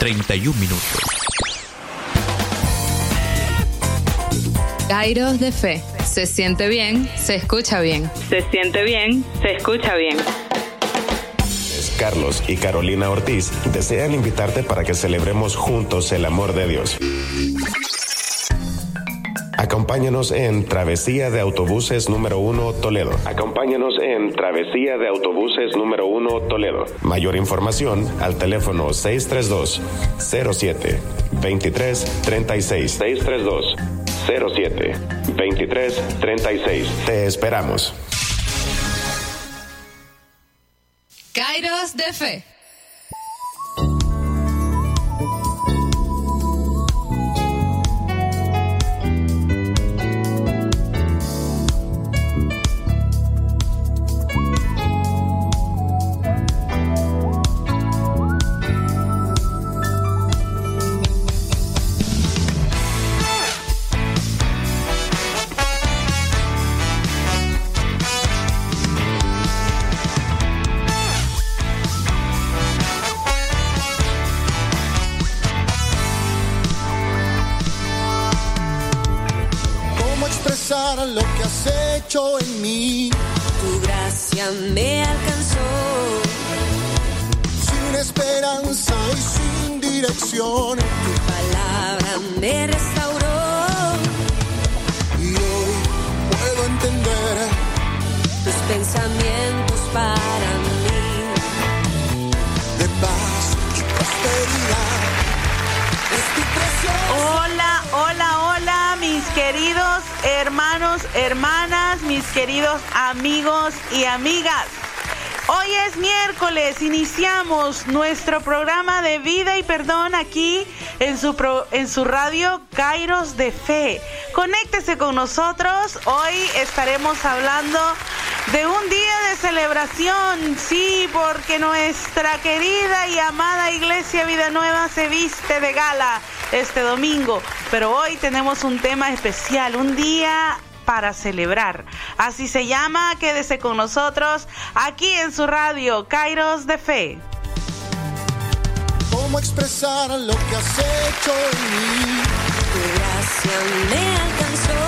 31 minutos. Kairos de Fe. Se siente bien, se escucha bien. Se siente bien, se escucha bien. Carlos y Carolina Ortiz desean invitarte para que celebremos juntos el amor de Dios. Acompáñanos en Travesía de Autobuses número 1 Toledo. Acompáñanos en Travesía de Autobuses número 1 Toledo. Mayor información al teléfono 632-07-2336. 632-07-2336. Te esperamos. Kairos de Fe. Lo que has hecho en mí, tu gracia me alcanzó. Sin esperanza y sin dirección, tu palabra me restauró. Y hoy puedo entender tus pensamientos para mí, de paz y prosperidad. Es tu preciosa. Hola, hola, hola, mis queridos hermanos, hermanas, mis queridos amigos y amigas. Hoy es miércoles, iniciamos nuestro programa de vida y perdón aquí en su radio Kairos de Fe. Conéctese con nosotros, hoy estaremos hablando de un día de celebración, sí, porque nuestra querida y amada Iglesia Vida Nueva se viste de gala este domingo, pero hoy tenemos un tema especial, un día para celebrar. Así se llama, quédese con nosotros aquí en su radio Kairos de Fe. ¿Cómo expresar lo que has hecho en mí? Tu gracia me alcanzó.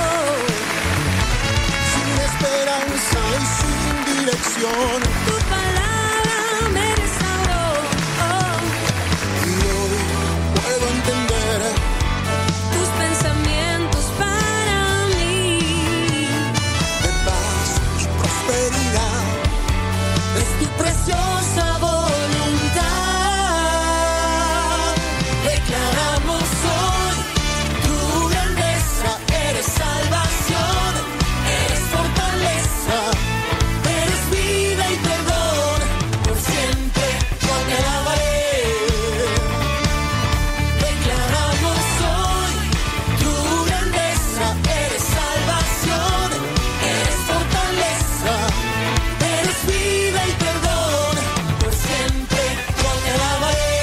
Sin esperanza y sin dirección, tu palabra me restauró. Y hoy puedo entender tus pensamientos para mí, de paz y prosperidad. Es tu preciosa voluntad. Declaramos hoy tu grandeza. Eres salvación, eres fortaleza, eres vida y perdón. Por siempre yo te alabaré. Declaramos hoy tu grandeza. Eres salvación, eres fortaleza, eres vida y perdón. Por siempre yo te alabaré.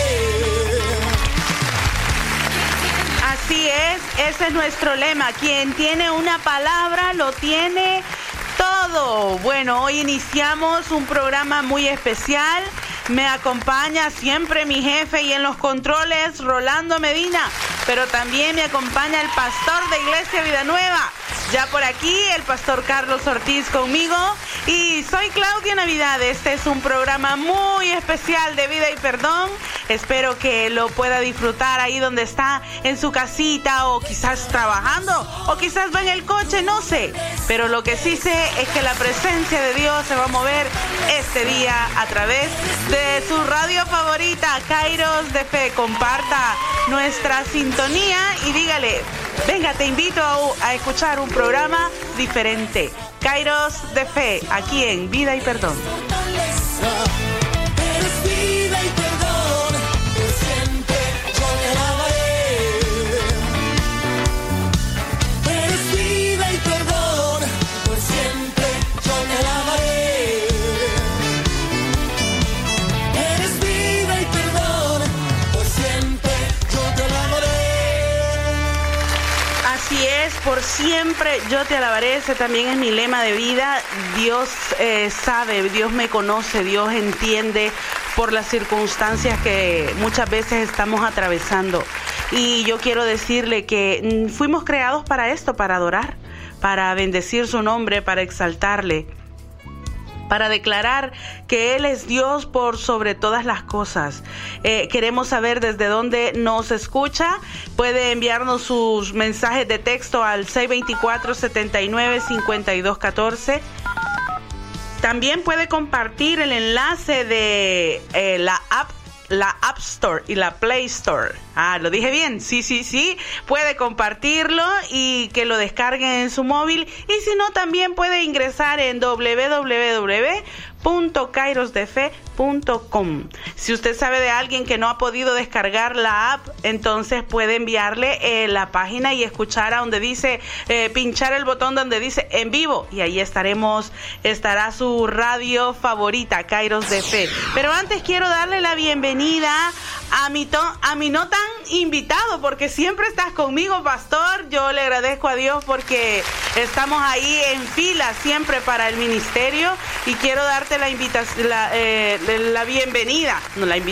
Así es, ese es nuestro lema. Quien tiene una palabra lo tiene todo. Bueno, hoy iniciamos un programa muy especial. Me acompaña siempre mi jefe y en los controles Rolando Medina, pero también me acompaña el pastor de Iglesia Vida Nueva. Ya por aquí el pastor Carlos Ortiz conmigo y soy Claudia Navidad. Este es un programa muy especial de vida y perdón. Espero que lo pueda disfrutar ahí donde está, en su casita o quizás trabajando o quizás va en el coche, no sé. Pero lo que sí sé es que la presencia de Dios se va a mover este día a través de su radio favorita, Kairos de Fe. Comparta nuestra sintonía y dígale, venga, te invito a escuchar un programa diferente. Kairos de Fe, aquí en Vida y Perdón. Eres vida y perdón. Por siempre yo te alabaré. Eres vida y perdón. Por siempre yo te alabaré. Eres vida y perdón. Por siempre yo te alabaré. Así es, por siempre yo te alabaré. Ese también es mi lema de vida. Dios sabe, Dios me conoce, Dios entiende por las circunstancias que muchas veces estamos atravesando. Y yo quiero decirle que fuimos creados para esto, para adorar, para bendecir su nombre, para exaltarle, para declarar que Él es Dios por sobre todas las cosas. Queremos saber desde dónde nos escucha. Puede enviarnos sus mensajes de texto al 624-79-5214. También puede compartir el enlace de la App Store y la Play Store. ¿Lo dije bien? Sí. Puede compartirlo y que lo descarguen en su móvil. Y si no, también puede ingresar en www.kairosdefe.com. Si usted sabe de alguien que no ha podido descargar la app, entonces puede enviarle la página y escuchar a donde dice, pinchar el botón donde dice en vivo, y ahí estará su radio favorita, Kairos de Fe. Pero antes quiero darle la bienvenida a mi no tan invitado, porque siempre estás conmigo, pastor. Yo le agradezco a Dios porque estamos ahí en fila siempre para el ministerio, y quiero darte la bienvenida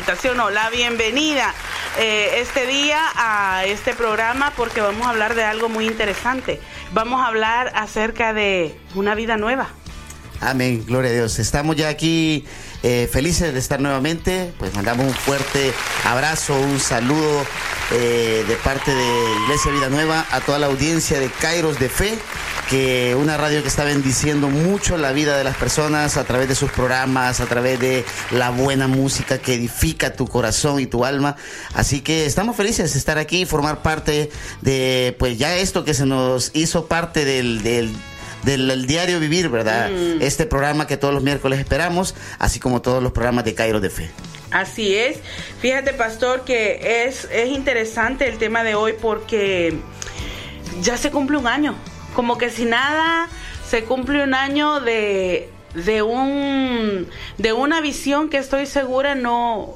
este día a este programa, porque vamos a hablar de algo muy interesante. Vamos a hablar acerca de una vida nueva. Amén, gloria a Dios. Estamos ya aquí felices de estar nuevamente. Pues mandamos un fuerte abrazo, un saludo de parte de Iglesia Vida Nueva a toda la audiencia de Kairos de Fe, que una radio que está bendiciendo mucho la vida de las personas a través de sus programas, a través de la buena música que edifica tu corazón y tu alma. Así que estamos felices de estar aquí y formar parte de, pues ya esto que se nos hizo parte del diario vivir, ¿verdad? Este programa que todos los miércoles esperamos, así como todos los programas de Kairos de Fe. Así es. Fíjate, pastor, que es interesante el tema de hoy, porque ya se cumple un año. Como que si nada, se cumple un año de una visión que estoy segura no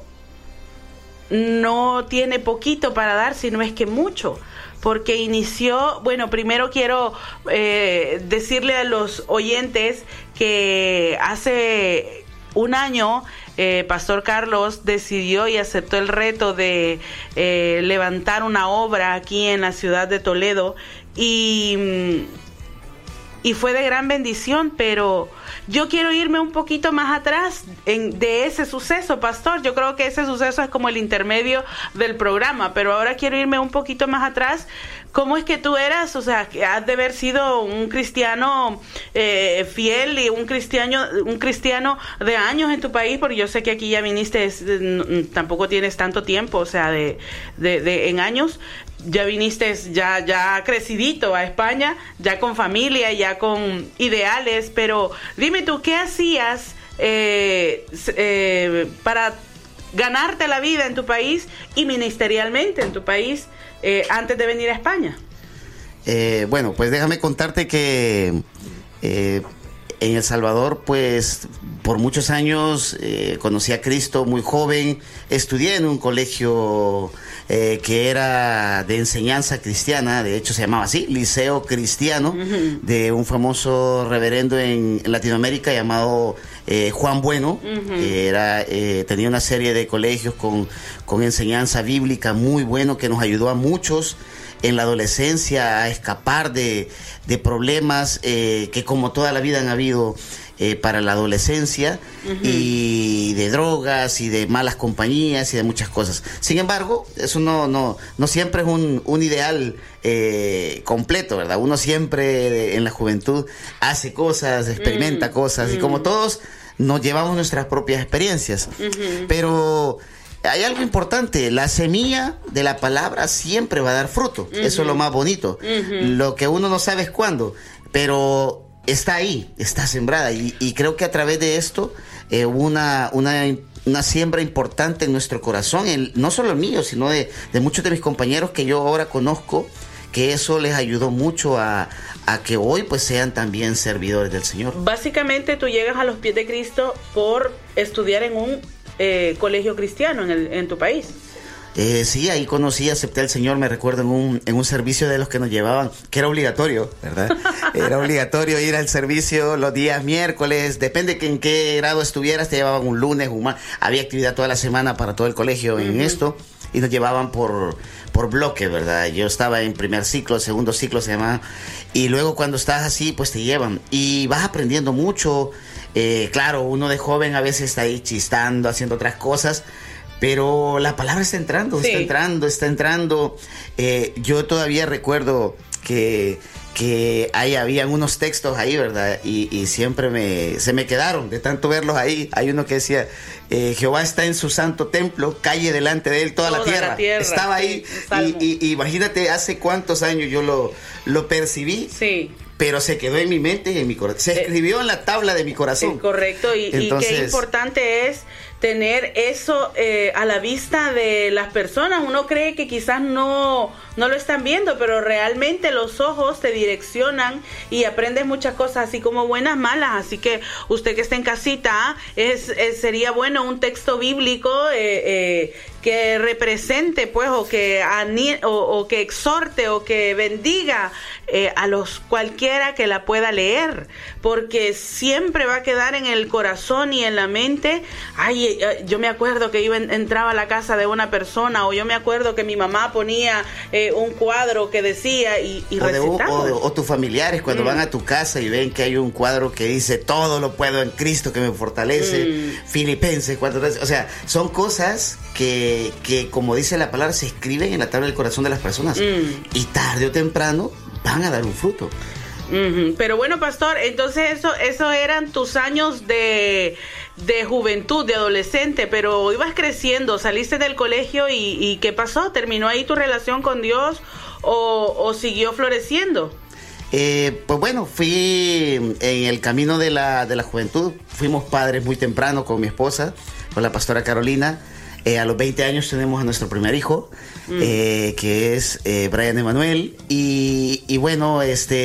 tiene poquito para dar, sino es que mucho. Porque inició, bueno, primero quiero decirle a los oyentes que hace un año Pastor Carlos decidió y aceptó el reto de levantar una obra aquí en la ciudad de Toledo, y fue de gran bendición. Pero yo quiero irme un poquito más atrás de ese suceso, pastor. Yo creo que ese suceso es como el intermedio del programa, pero ahora quiero irme un poquito más atrás. ¿Cómo es que tú eras? O sea, que has de haber sido un cristiano fiel y un cristiano de años en tu país, porque yo sé que aquí ya viniste, tampoco tienes tanto tiempo, o sea, en años. Ya viniste ya crecidito a España, ya con familia, ya con ideales. Pero dime tú, ¿qué hacías para ganarte la vida en tu país y ministerialmente en tu país antes de venir a España? Bueno, pues déjame contarte que en El Salvador, pues por muchos años conocí a Cristo muy joven. Estudié en un colegio que era de enseñanza cristiana, de hecho se llamaba así, Liceo Cristiano, de un famoso reverendo en Latinoamérica llamado Juan Bueno, que tenía una serie de colegios con enseñanza bíblica muy bueno, que nos ayudó a muchos en la adolescencia a escapar de problemas que como toda la vida han habido para la adolescencia, y de drogas y de malas compañías y de muchas cosas. Sin embargo, eso no siempre es un ideal completo, ¿verdad? Uno siempre en la juventud hace cosas, experimenta cosas, y como todos nos llevamos nuestras propias experiencias. Pero hay algo importante: la semilla de la palabra siempre va a dar fruto. Eso es lo más bonito. Lo que uno no sabe es cuándo, pero está ahí, está sembrada, y creo que a través de esto una siembra importante en nuestro corazón, no solo el mío, sino de muchos de mis compañeros que yo ahora conozco, que eso les ayudó mucho a que hoy pues sean también servidores del Señor. Básicamente tú llegas a los pies de Cristo por estudiar en un colegio cristiano en tu país. Sí, ahí conocí, acepté al Señor, me recuerdo en un servicio de los que nos llevaban, que era obligatorio, ¿verdad? Era obligatorio ir al servicio los días miércoles, depende que en qué grado estuvieras, te llevaban un lunes, había actividad toda la semana para todo el colegio en esto, y nos llevaban por bloque, ¿verdad? Yo estaba en primer ciclo, segundo ciclo se llamaba, y luego cuando estás así, pues te llevan, y vas aprendiendo mucho. Claro, uno de joven a veces está ahí chistando, haciendo otras cosas, pero la palabra está entrando, sí. está entrando. Yo todavía recuerdo que ahí habían unos textos ahí, ¿verdad? Y siempre se me quedaron de tanto verlos ahí. Hay uno que decía, Jehová está en su santo templo, calle delante de él toda la tierra. Estaba ahí, y imagínate hace cuántos años yo lo percibí. Sí. Pero se quedó en mi mente y en mi corazón. Se escribió en la tabla de mi corazón. Correcto, entonces, y qué importante es tener eso a la vista de las personas. Uno cree que quizás no lo están viendo, pero realmente los ojos te direccionan y aprendes muchas cosas, así como buenas, malas. Así que usted que está en casita, sería bueno un texto bíblico que represente, pues, o que exhorte o que bendiga a los cualquiera que la pueda leer, porque siempre va a quedar en el corazón y en la mente. Ay, yo me acuerdo que entraba a la casa de una persona, o yo me acuerdo que mi mamá ponía un cuadro que decía y recitamos. O tus familiares cuando van a tu casa y ven que hay un cuadro que dice todo lo puedo en Cristo que me fortalece, Filipenses 4:3. O sea, son cosas que como dice la palabra se escriben en la tabla del corazón de las personas y tarde o temprano van a dar un fruto. Pero bueno, pastor, entonces eso eran tus años de juventud, de adolescente, pero ibas creciendo, saliste del colegio y ¿qué pasó? ¿Terminó ahí tu relación con Dios o siguió floreciendo? Pues bueno, fui en el camino de la juventud, fuimos padres muy temprano con mi esposa, con la pastora Carolina. A los 20 años tenemos a nuestro primer hijo, que es Brian Emanuel, y bueno,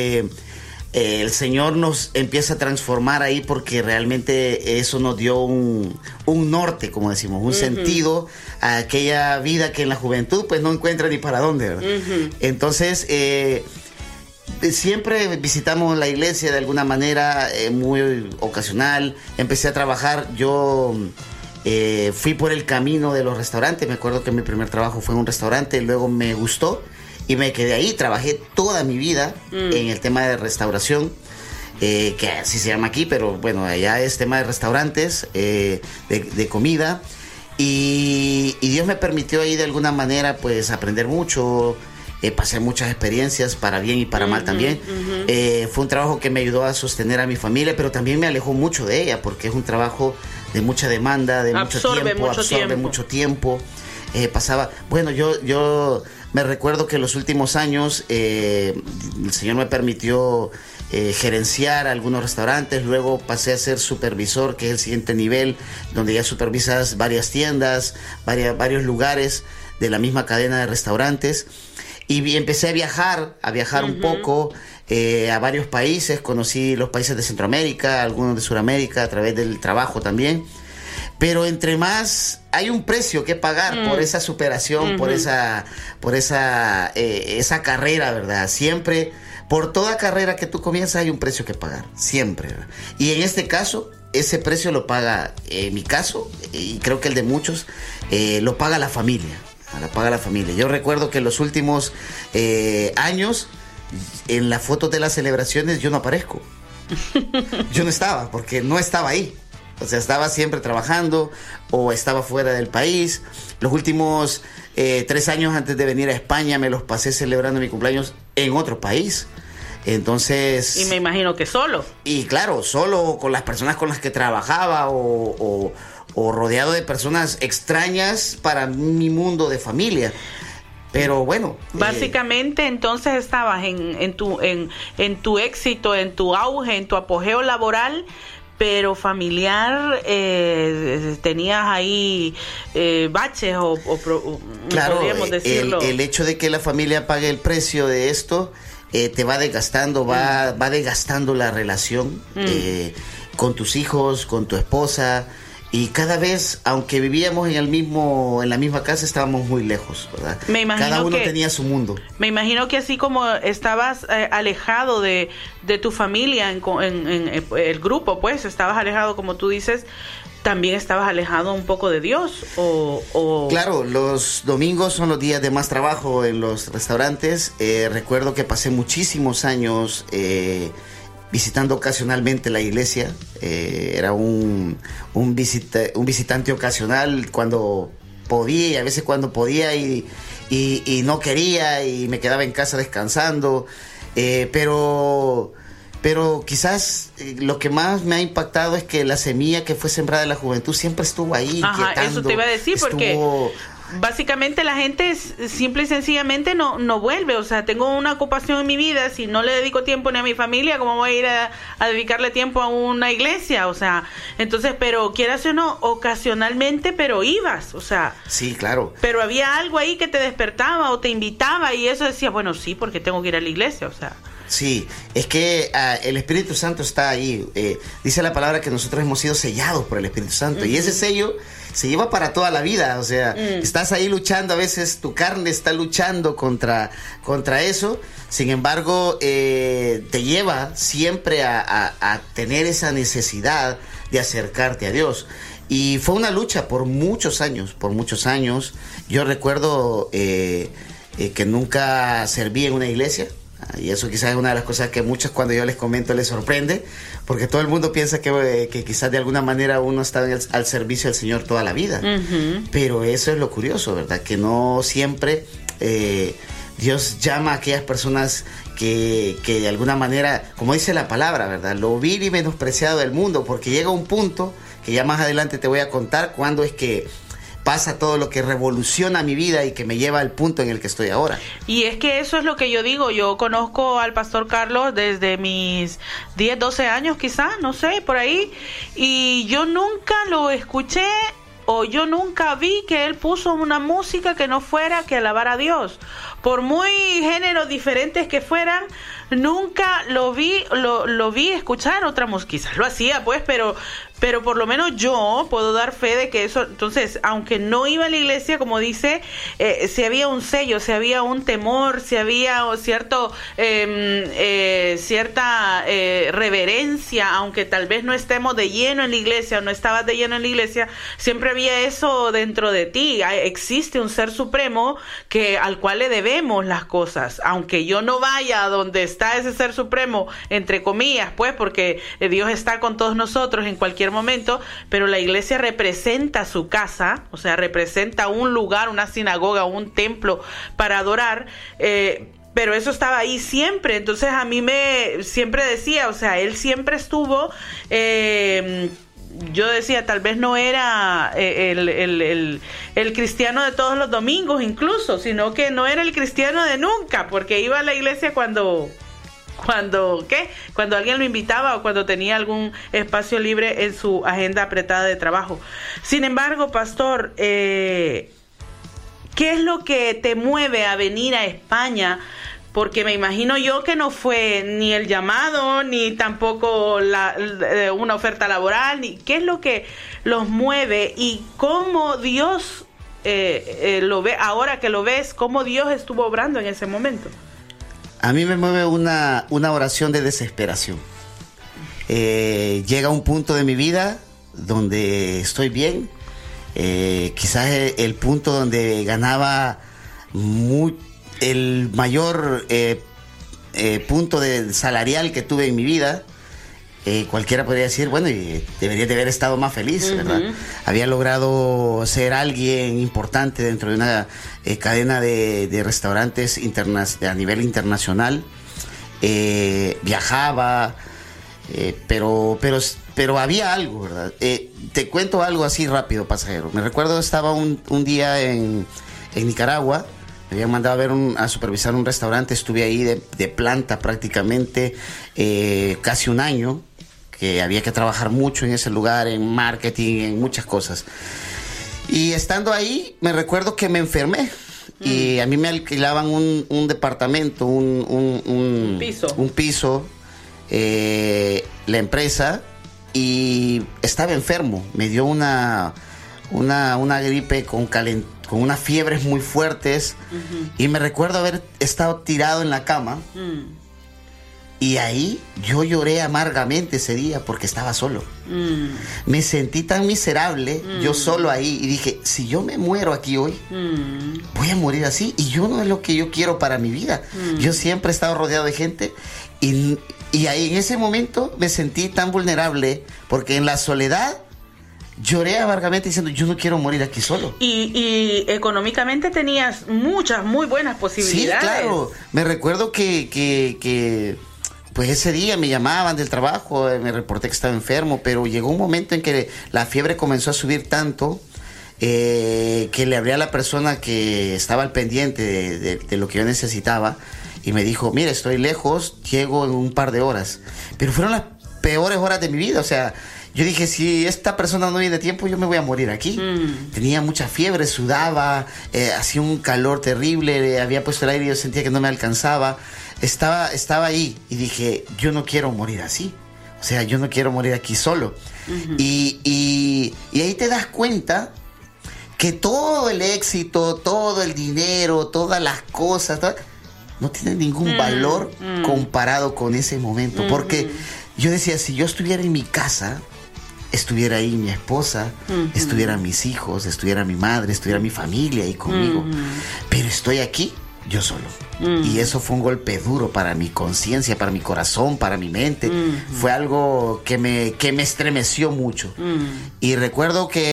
el Señor nos empieza a transformar ahí porque realmente eso nos dio un norte, como decimos, un sentido a aquella vida que en la juventud pues no encuentra ni para dónde, ¿verdad? Entonces, siempre visitamos la iglesia de alguna manera muy ocasional. Empecé a trabajar, yo fui por el camino de los restaurantes. Me acuerdo que mi primer trabajo fue en un restaurante, luego me gustó y me quedé ahí. Trabajé toda mi vida en el tema de restauración, que así se llama aquí, pero bueno, allá es tema de restaurantes, de comida, y Dios me permitió ahí de alguna manera pues aprender mucho. Pasé muchas experiencias para bien y para mal también. Fue un trabajo que me ayudó a sostener a mi familia, pero también me alejó mucho de ella porque es un trabajo de mucha demanda, de absorbe mucho tiempo. Pasaba, bueno, yo me recuerdo que en los últimos años el Señor me permitió gerenciar algunos restaurantes, luego pasé a ser supervisor, que es el siguiente nivel, donde ya supervisas varias tiendas, varios lugares de la misma cadena de restaurantes. Y empecé a viajar un poco a varios países. Conocí los países de Centroamérica, algunos de Sudamérica, a través del trabajo también. Pero entre más, hay un precio que pagar por esa superación, por esa carrera, ¿verdad? Siempre, por toda carrera que tú comienzas hay un precio que pagar, siempre, ¿verdad? Y en este caso, ese precio lo paga, en mi caso, y creo que el de muchos, lo paga la familia. Yo recuerdo que en los últimos años, en las fotos de las celebraciones, yo no aparezco. Yo no estaba, porque no estaba ahí. O sea, estaba siempre trabajando o estaba fuera del país. Los últimos 3 años antes de venir a España me los pasé celebrando mi cumpleaños en otro país. Entonces... Y me imagino que solo. Y claro, solo con las personas con las que trabajaba o rodeado de personas extrañas para mi mundo de familia. Pero bueno, básicamente entonces estabas en tu éxito, en tu auge, en tu apogeo laboral, pero familiar, tenías ahí baches o claro, podríamos decirlo. El hecho de que la familia pague el precio de esto te va desgastando, va desgastando la relación con tus hijos, con tu esposa. Y cada vez, aunque vivíamos en la misma casa, estábamos muy lejos, ¿verdad? Cada uno tenía su mundo. Me imagino que así como estabas alejado de tu familia en el grupo, pues estabas alejado, como tú dices, también estabas alejado un poco de Dios. Claro, los domingos son los días de más trabajo en los restaurantes. Recuerdo que pasé muchísimos años visitando ocasionalmente la iglesia. Era un visitante ocasional cuando podía, y a veces cuando podía y no quería, y me quedaba en casa descansando. Pero quizás lo que más me ha impactado es que la semilla que fue sembrada en la juventud siempre estuvo ahí. Ajá, eso te iba a decir, porque básicamente la gente simple y sencillamente no vuelve. O sea, tengo una ocupación en mi vida, si no le dedico tiempo ni a mi familia, ¿cómo voy a ir a dedicarle tiempo a una iglesia? O sea, entonces, pero quieras o no, ocasionalmente, pero ibas, o sea. Sí, claro. Pero había algo ahí que te despertaba o te invitaba, y eso decía, bueno, sí, porque tengo que ir a la iglesia, o sea. Sí, es que el Espíritu Santo está ahí. Dice la palabra que nosotros hemos sido sellados por el Espíritu Santo. Y ese sello se lleva para toda la vida. O sea, estás ahí luchando, a veces tu carne está luchando contra eso. Sin embargo, te lleva siempre a tener esa necesidad de acercarte a Dios. Y fue una lucha por muchos años. Yo recuerdo que nunca serví en una iglesia. Y eso quizás es una de las cosas que muchos, cuando yo les comento, les sorprende, porque todo el mundo piensa que quizás de alguna manera uno está al servicio del Señor toda la vida. Pero eso es lo curioso, ¿verdad? Que no siempre Dios llama a aquellas personas que de alguna manera, como dice la palabra, ¿verdad? Lo vil y menospreciado del mundo, porque llega un punto que ya más adelante te voy a contar cuándo es que pasa todo lo que revoluciona mi vida y que me lleva al punto en el que estoy ahora. Y es que eso es lo que yo digo. Yo conozco al pastor Carlos desde mis 10, 12 años quizás, no sé, por ahí. Y yo nunca lo escuché o yo nunca vi que él puso una música que no fuera que alabar a Dios. Por muy géneros diferentes que fueran, nunca lo vi escuchar otra música. Quizás lo hacía, pues, pero por lo menos yo puedo dar fe de que eso. Entonces, aunque no iba a la iglesia, como dice, si había un sello, si había un temor, si había cierta reverencia, aunque tal vez no estemos de lleno en la iglesia, o no estabas de lleno en la iglesia, siempre había eso dentro de ti. Existe un ser supremo al cual le debemos las cosas, aunque yo no vaya a donde está ese ser supremo, entre comillas, pues, porque Dios está con todos nosotros en cualquier momento, pero la iglesia representa su casa, o sea, representa un lugar, una sinagoga, un templo para adorar, pero eso estaba ahí siempre. Entonces a mí siempre decía, o sea, él siempre estuvo, yo decía, tal vez no era el cristiano de todos los domingos incluso, sino que no era el cristiano de nunca, porque iba a la iglesia cuando alguien lo invitaba o cuando tenía algún espacio libre en su agenda apretada de trabajo. Sin embargo, pastor, ¿qué es lo que te mueve a venir a España? Porque me imagino yo que no fue ni el llamado, ni tampoco una oferta laboral, ni qué es lo que los mueve y cómo Dios lo ve, ahora que lo ves, cómo Dios estuvo obrando en ese momento. A mí me mueve una oración de desesperación. Llega un punto de mi vida donde estoy bien. Quizás el punto donde ganaba el mayor punto salarial que tuve en mi vida. Cualquiera podría decir, bueno, debería de haber estado más feliz, ¿verdad? Había logrado ser alguien importante dentro de una cadena de restaurantes a nivel internacional. Viajaba, pero había algo, ¿verdad? Te cuento algo así rápido, pasajero. Me recuerdo, estaba un día en Nicaragua. Me habían mandado a supervisar un restaurante. Estuve ahí de planta prácticamente casi un año, que había que trabajar mucho en ese lugar, en marketing, en muchas cosas. Y estando ahí, me recuerdo que me enfermé. Y a mí me alquilaban un departamento, un piso. La empresa y estaba enfermo. Me dio una gripe con unas fiebres muy fuertes. Y me recuerdo haber estado tirado en la cama. Y ahí yo lloré amargamente ese día porque estaba solo. Me sentí tan miserable, yo solo ahí, y dije, si yo me muero aquí hoy, voy a morir así, y yo no es lo que yo quiero para mi vida. Yo siempre he estado rodeado de gente, y ahí en ese momento me sentí tan vulnerable, porque en la soledad lloré amargamente diciendo, yo no quiero morir aquí solo. Y económicamente tenías muchas, muy buenas posibilidades. Sí, claro. Me recuerdo que pues ese día me llamaban del trabajo, me reporté que estaba enfermo, pero llegó un momento en que la fiebre comenzó a subir tanto que le hablé a la persona que estaba al pendiente de lo que yo necesitaba, y me dijo, mira, estoy lejos, llego en un par de horas. Pero fueron las peores horas de mi vida. O sea, yo dije, si esta persona no viene a tiempo, yo me voy a morir aquí. Tenía mucha fiebre, sudaba, hacía un calor terrible, había puesto el aire y yo sentía que no me alcanzaba. Estaba ahí y dije, yo no quiero morir así. O sea, yo no quiero morir aquí solo. Y ahí te das cuenta que todo el éxito, todo el dinero, todas las cosas, no tienen ningún valor comparado con ese momento. Porque yo decía, si yo estuviera en mi casa, estuviera ahí mi esposa, estuvieran mis hijos, estuviera mi madre, estuviera mi familia ahí conmigo. Pero estoy aquí yo solo. Y eso fue un golpe duro para mi conciencia, para mi corazón, para mi mente. Fue algo que me estremeció mucho. Y recuerdo que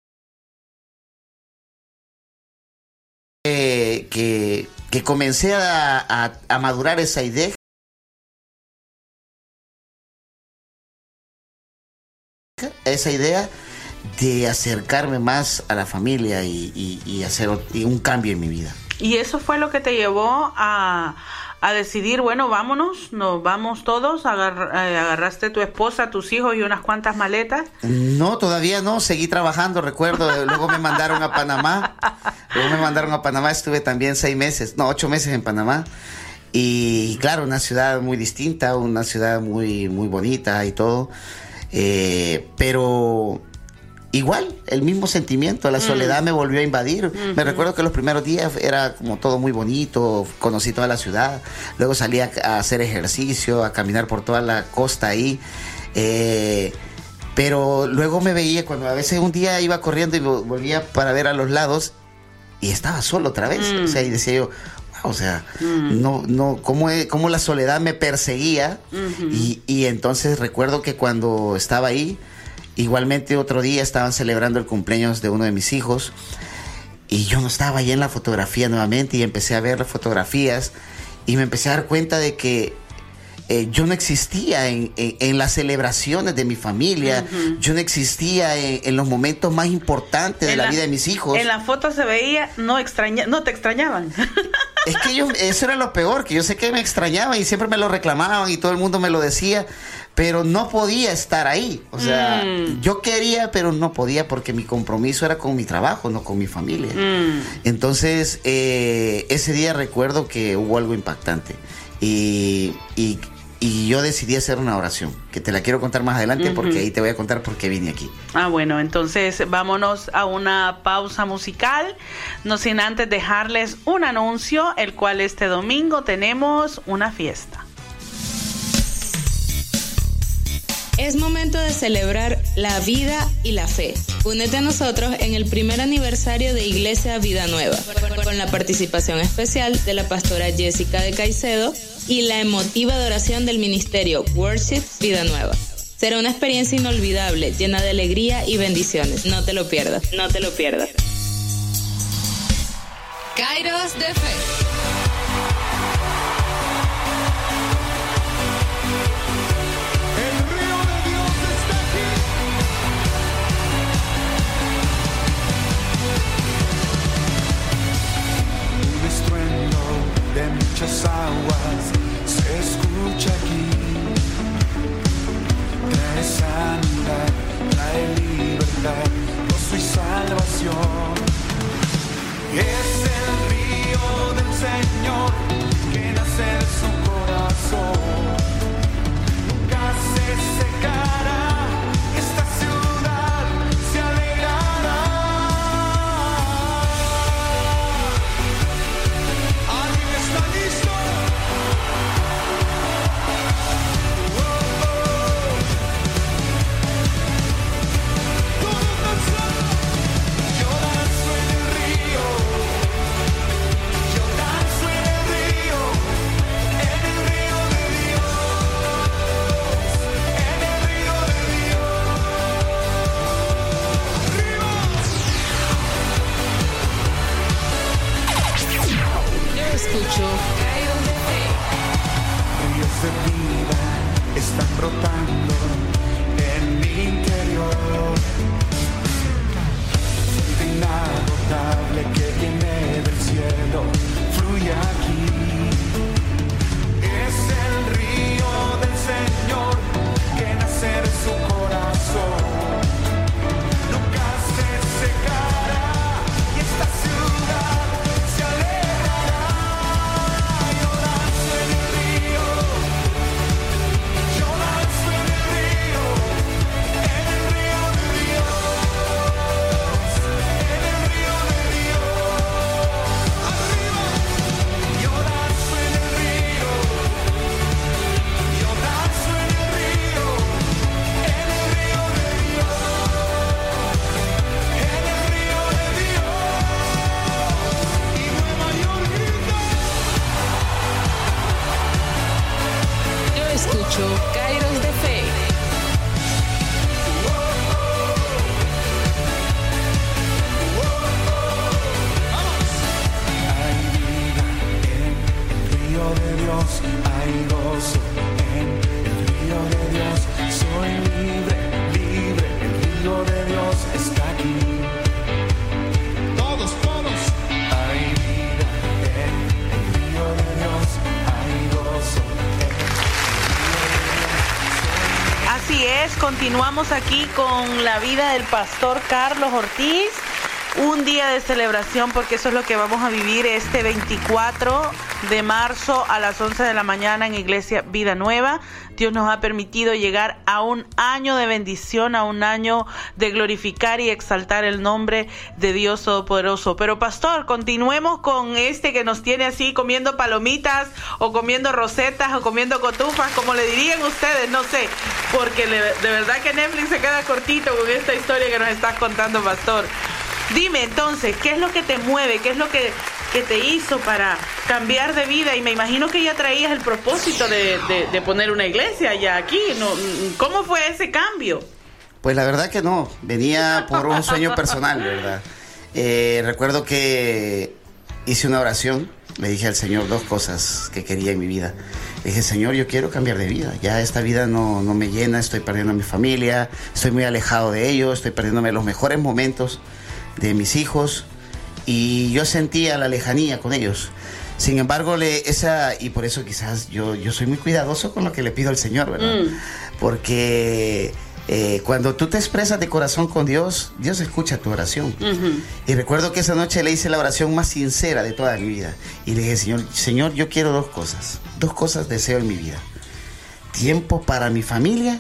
comencé a madurar esa idea. Esa idea de acercarme más a la familia y hacer un cambio en mi vida. Y eso fue lo que te llevó a decidir, bueno, vámonos, nos vamos todos. ¿Agarraste tu esposa, tus hijos y unas cuantas maletas? No, todavía no, seguí trabajando, recuerdo. Luego me mandaron a Panamá. Estuve también 8 meses en Panamá. Y claro, una ciudad muy distinta, una ciudad muy, muy bonita y todo. Pero igual, el mismo sentimiento, la soledad me volvió a invadir. Me recuerdo que los primeros días era como todo muy bonito, conocí toda la ciudad, luego salí a hacer ejercicio, a caminar por toda la costa ahí, pero luego me veía, cuando a veces un día iba corriendo y volvía para ver a los lados y estaba solo otra vez, o sea, y decía yo, o sea, cómo la soledad me perseguía. Y entonces recuerdo que cuando estaba ahí, igualmente otro día estaban celebrando el cumpleaños de uno de mis hijos y yo no estaba ahí en la fotografía nuevamente, y empecé a ver las fotografías y me empecé a dar cuenta de que yo no existía en las celebraciones de mi familia. Yo no existía en los momentos más importantes de la vida de mis hijos. En la foto se veía, no te extrañaban. Es que eso era lo peor, que yo sé que me extrañaban y siempre me lo reclamaban y todo el mundo me lo decía, pero no podía estar ahí. O sea, yo quería, pero no podía, porque mi compromiso era con mi trabajo, no con mi familia. Entonces, ese día recuerdo que hubo algo impactante y yo decidí hacer una oración, que te la quiero contar más adelante, porque ahí te voy a contar por qué vine aquí. Bueno, entonces vámonos a una pausa musical, no sin antes dejarles un anuncio, el cual este domingo tenemos una fiesta. Es momento de celebrar la vida y la fe. Únete a nosotros en el primer aniversario de Iglesia Vida Nueva, con la participación especial de la pastora Jessica de Caicedo y la emotiva adoración del ministerio Worship Vida Nueva. Será una experiencia inolvidable, llena de alegría y bendiciones. No te lo pierdas, no te lo pierdas. Kairos de Fe. De muchas aguas se escucha aquí, trae sanidad, trae libertad, gozo y salvación. Es el río del Señor que nace de su corazón, nunca se secará, es escucho Kairos de Fe. Ríos de vida están brotando en mi interior. Fuente inagotable que viene del cielo, fluye aquí. Es el río del Señor que nace de su corazón. Nunca se secará y esta ciudad se alegrará. Yo danzo en el río, yo danzo en el río, en el río de Dios, en el río de Dios. Arriba, yo danzo en el río, yo danzo en el río, en el río de Dios, en el río de Dios. Y Nueva York grita. Yo escucho Kairos de Fe. Hay vida en el río de Dios, hay gozo en el río de Dios. Soy libre, libre, el río de Dios está aquí. Todos, todos. Hay vida en el río de Dios, hay gozo en el río de Dios. Así es, continuamos aquí con la vida del pastor Carlos Ortiz. Un día de celebración porque eso es lo que vamos a vivir este 24 de marzo a las 11 de la mañana en Iglesia Vida Nueva. Dios nos ha permitido llegar a un año de bendición, a un año de glorificar y exaltar el nombre de Dios Todopoderoso. Pero pastor, continuemos con este que nos tiene así comiendo palomitas o comiendo rosetas o comiendo cotufas, como le dirían ustedes, no sé, porque de verdad que Netflix se queda cortito con esta historia que nos estás contando, pastor. Dime entonces, ¿qué es lo que te mueve? ¿Qué es lo que te hizo para cambiar de vida? Y me imagino que ya traías el propósito de poner una iglesia ya aquí, ¿no? ¿Cómo fue ese cambio? Pues la verdad que no, venía por un sueño personal, ¿verdad? Recuerdo que hice una oración, le dije al Señor dos cosas que quería en mi vida. Le dije, Señor, yo quiero cambiar de vida, ya esta vida no me llena, estoy perdiendo a mi familia, estoy muy alejado de ellos, estoy perdiéndome los mejores momentos de mis hijos y yo sentía la lejanía con ellos. Sin embargo, y por eso quizás yo soy muy cuidadoso con lo que le pido al Señor, ¿verdad? Porque cuando tú te expresas de corazón con Dios, Dios escucha tu oración. Y recuerdo que esa noche le hice la oración más sincera de toda mi vida. Y le dije, Señor, yo quiero dos cosas deseo en mi vida. Tiempo para mi familia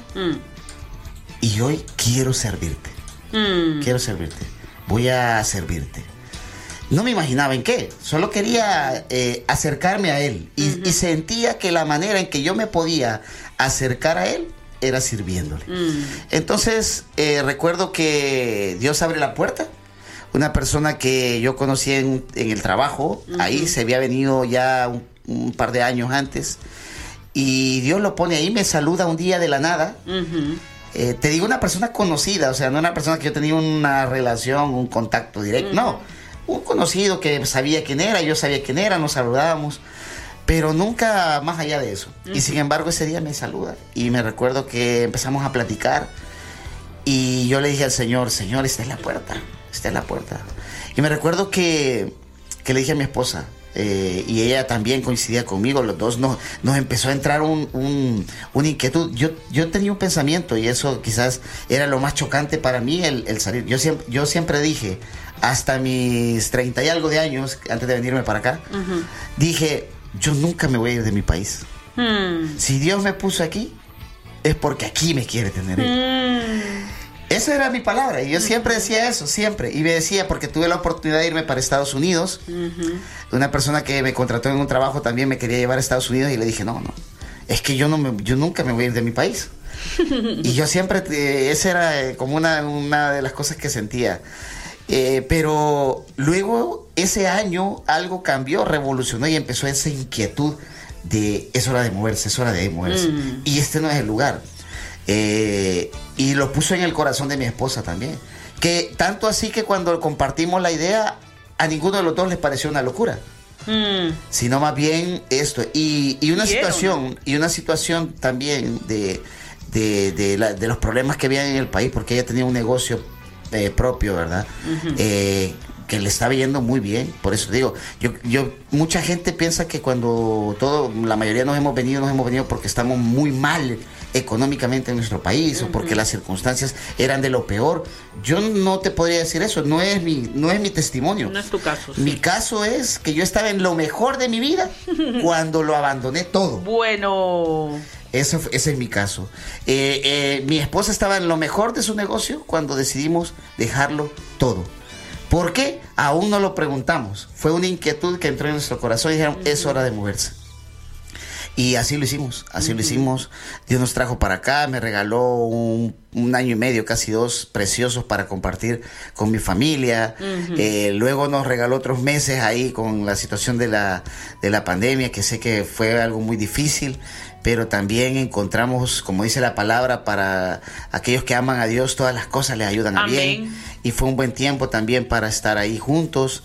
y hoy quiero servirte. Quiero servirte. Voy a servirte. No me imaginaba en qué, solo quería acercarme a Él y sentía que la manera en que yo me podía acercar a Él era sirviéndole. Entonces recuerdo que Dios abre la puerta. Una persona que yo conocí en el trabajo, ahí se había venido ya un par de años antes, y Dios lo pone ahí, me saluda un día de la nada. Te digo, una persona conocida, o sea, no una persona que yo tenía una relación, un contacto directo, no, un conocido que sabía quién era, yo sabía quién era, nos saludábamos, pero nunca más allá de eso. Y sin embargo ese día me saluda y me recuerdo que empezamos a platicar y yo le dije al Señor, esta es la puerta, Y me recuerdo que le dije a mi esposa, y ella también coincidía conmigo, los dos nos empezó a entrar una inquietud. Yo tenía un pensamiento y eso quizás era lo más chocante para mí, el salir. Yo siempre dije, hasta mis 30 y algo de años, antes de venirme para acá, dije, yo nunca me voy a ir de mi país. Si Dios me puso aquí, es porque aquí me quiere tener Él. Esa era mi palabra y yo siempre decía eso, siempre. Y me decía, porque tuve la oportunidad de irme para Estados Unidos. Una persona que me contrató en un trabajo también me quería llevar a Estados Unidos y le dije, no, es que yo nunca me voy a ir de mi país. Y yo siempre, esa era como una de las cosas que sentía. Pero luego, ese año, algo cambió, revolucionó y empezó esa inquietud de es hora de moverse. Y este no es el lugar. Y lo puso en el corazón de mi esposa también, que tanto así que cuando compartimos la idea a ninguno de los dos les pareció una locura. sino más bien esto. Y una Quiero, situación también de los problemas que había en el país, porque ella tenía un negocio propio, ¿verdad? Que le estaba yendo muy bien. Por eso digo, yo mucha gente piensa que cuando la mayoría nos hemos venido porque estamos muy mal económicamente en nuestro país, o porque las circunstancias eran de lo peor. Yo no te podría decir eso, no es mi testimonio. No es tu caso. Sí. Mi caso es que yo estaba en lo mejor de mi vida cuando lo abandoné todo. Bueno, Ese es mi caso. Mi esposa estaba en lo mejor de su negocio cuando decidimos dejarlo todo. ¿Por qué? Aún no lo preguntamos. Fue una inquietud que entró en nuestro corazón y dijeron, es hora de moverse. Y así lo hicimos, Dios nos trajo para acá, me regaló un año y medio, casi 2, preciosos para compartir con mi familia. Luego nos regaló otros meses ahí con la situación de la pandemia, que sé que fue algo muy difícil, pero también encontramos, como dice la palabra, para aquellos que aman a Dios, todas las cosas les ayudan a bien. Y fue un buen tiempo también para estar ahí juntos.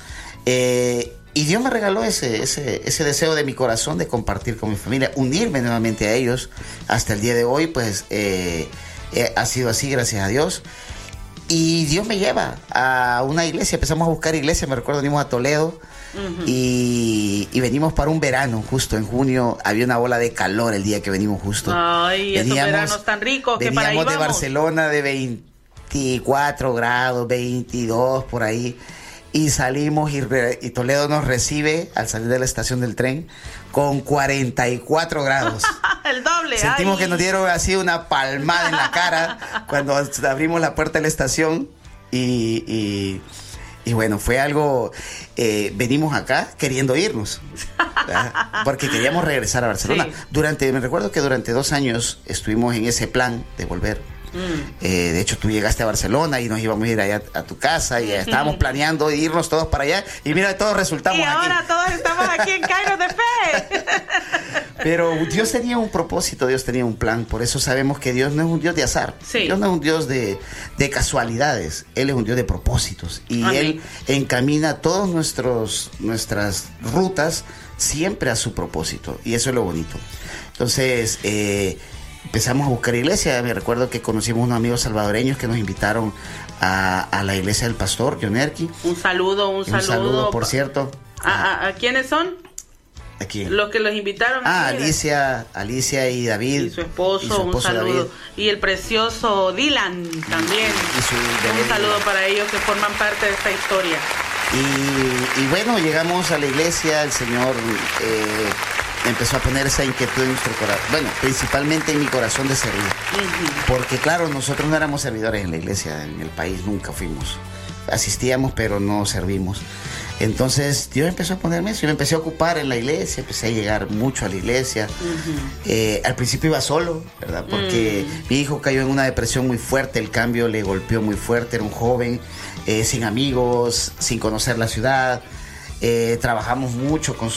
Y Dios me regaló ese deseo de mi corazón de compartir con mi familia, unirme nuevamente a ellos. Hasta el día de hoy, pues, ha sido así, gracias a Dios. Y Dios me lleva a una iglesia, empezamos a buscar iglesia, me recuerdo, venimos a Toledo, y venimos para un verano, justo en junio, había una ola de calor el día que venimos justo. Ay, esos veranos tan ricos que para ahí veníamos de vamos. Barcelona de 24 grados, 22 por ahí. Y salimos y Toledo nos recibe al salir de la estación del tren con 44 grados. El doble. Sentimos ay. que nos dieron así una palmada en la cara cuando abrimos la puerta de la estación y bueno, fue algo, venimos acá queriendo irnos, ¿verdad? Porque queríamos regresar a Barcelona. Sí. Me recuerdo que durante 2 años estuvimos en ese plan de volver. De hecho, tú llegaste a Barcelona y nos íbamos a ir allá a tu casa y estábamos planeando irnos todos para allá y mira, todos resultamos Y aquí. ahora todos estamos aquí en Kairos de Fe. Pero Dios tenía un propósito, Dios tenía un plan. Por eso sabemos que Dios no es un Dios de azar. Sí. Dios no es un Dios de casualidades. Él es un Dios de propósitos. Y Amén. Él encamina todas nuestras rutas siempre a su propósito. Y eso es lo bonito. Entonces, empezamos a buscar iglesia. Me recuerdo que conocimos unos amigos salvadoreños que nos invitaron a la iglesia del pastor, John Erky. Un saludo. Un saludo, por cierto. ¿A quiénes son? Aquí. Los que los invitaron. Mira. Alicia y David. Y su esposo, un saludo. David. Y el precioso Dylan también. Y su bebé. Un saludo para ellos que forman parte de esta historia. Y bueno, llegamos a la iglesia, el Señor empezó a poner esa inquietud en nuestro corazón, bueno, principalmente en mi corazón de servir. Porque claro, nosotros no éramos servidores en la iglesia, en el país nunca fuimos. Asistíamos, pero no servimos. Entonces Dios empezó a ponerme eso, yo me empecé a ocupar en la iglesia, empecé a llegar mucho a la iglesia. Al principio iba solo, ¿verdad? Porque mi hijo cayó en una depresión muy fuerte, el cambio le golpeó muy fuerte, era un joven, sin amigos, sin conocer la ciudad. Trabajamos mucho con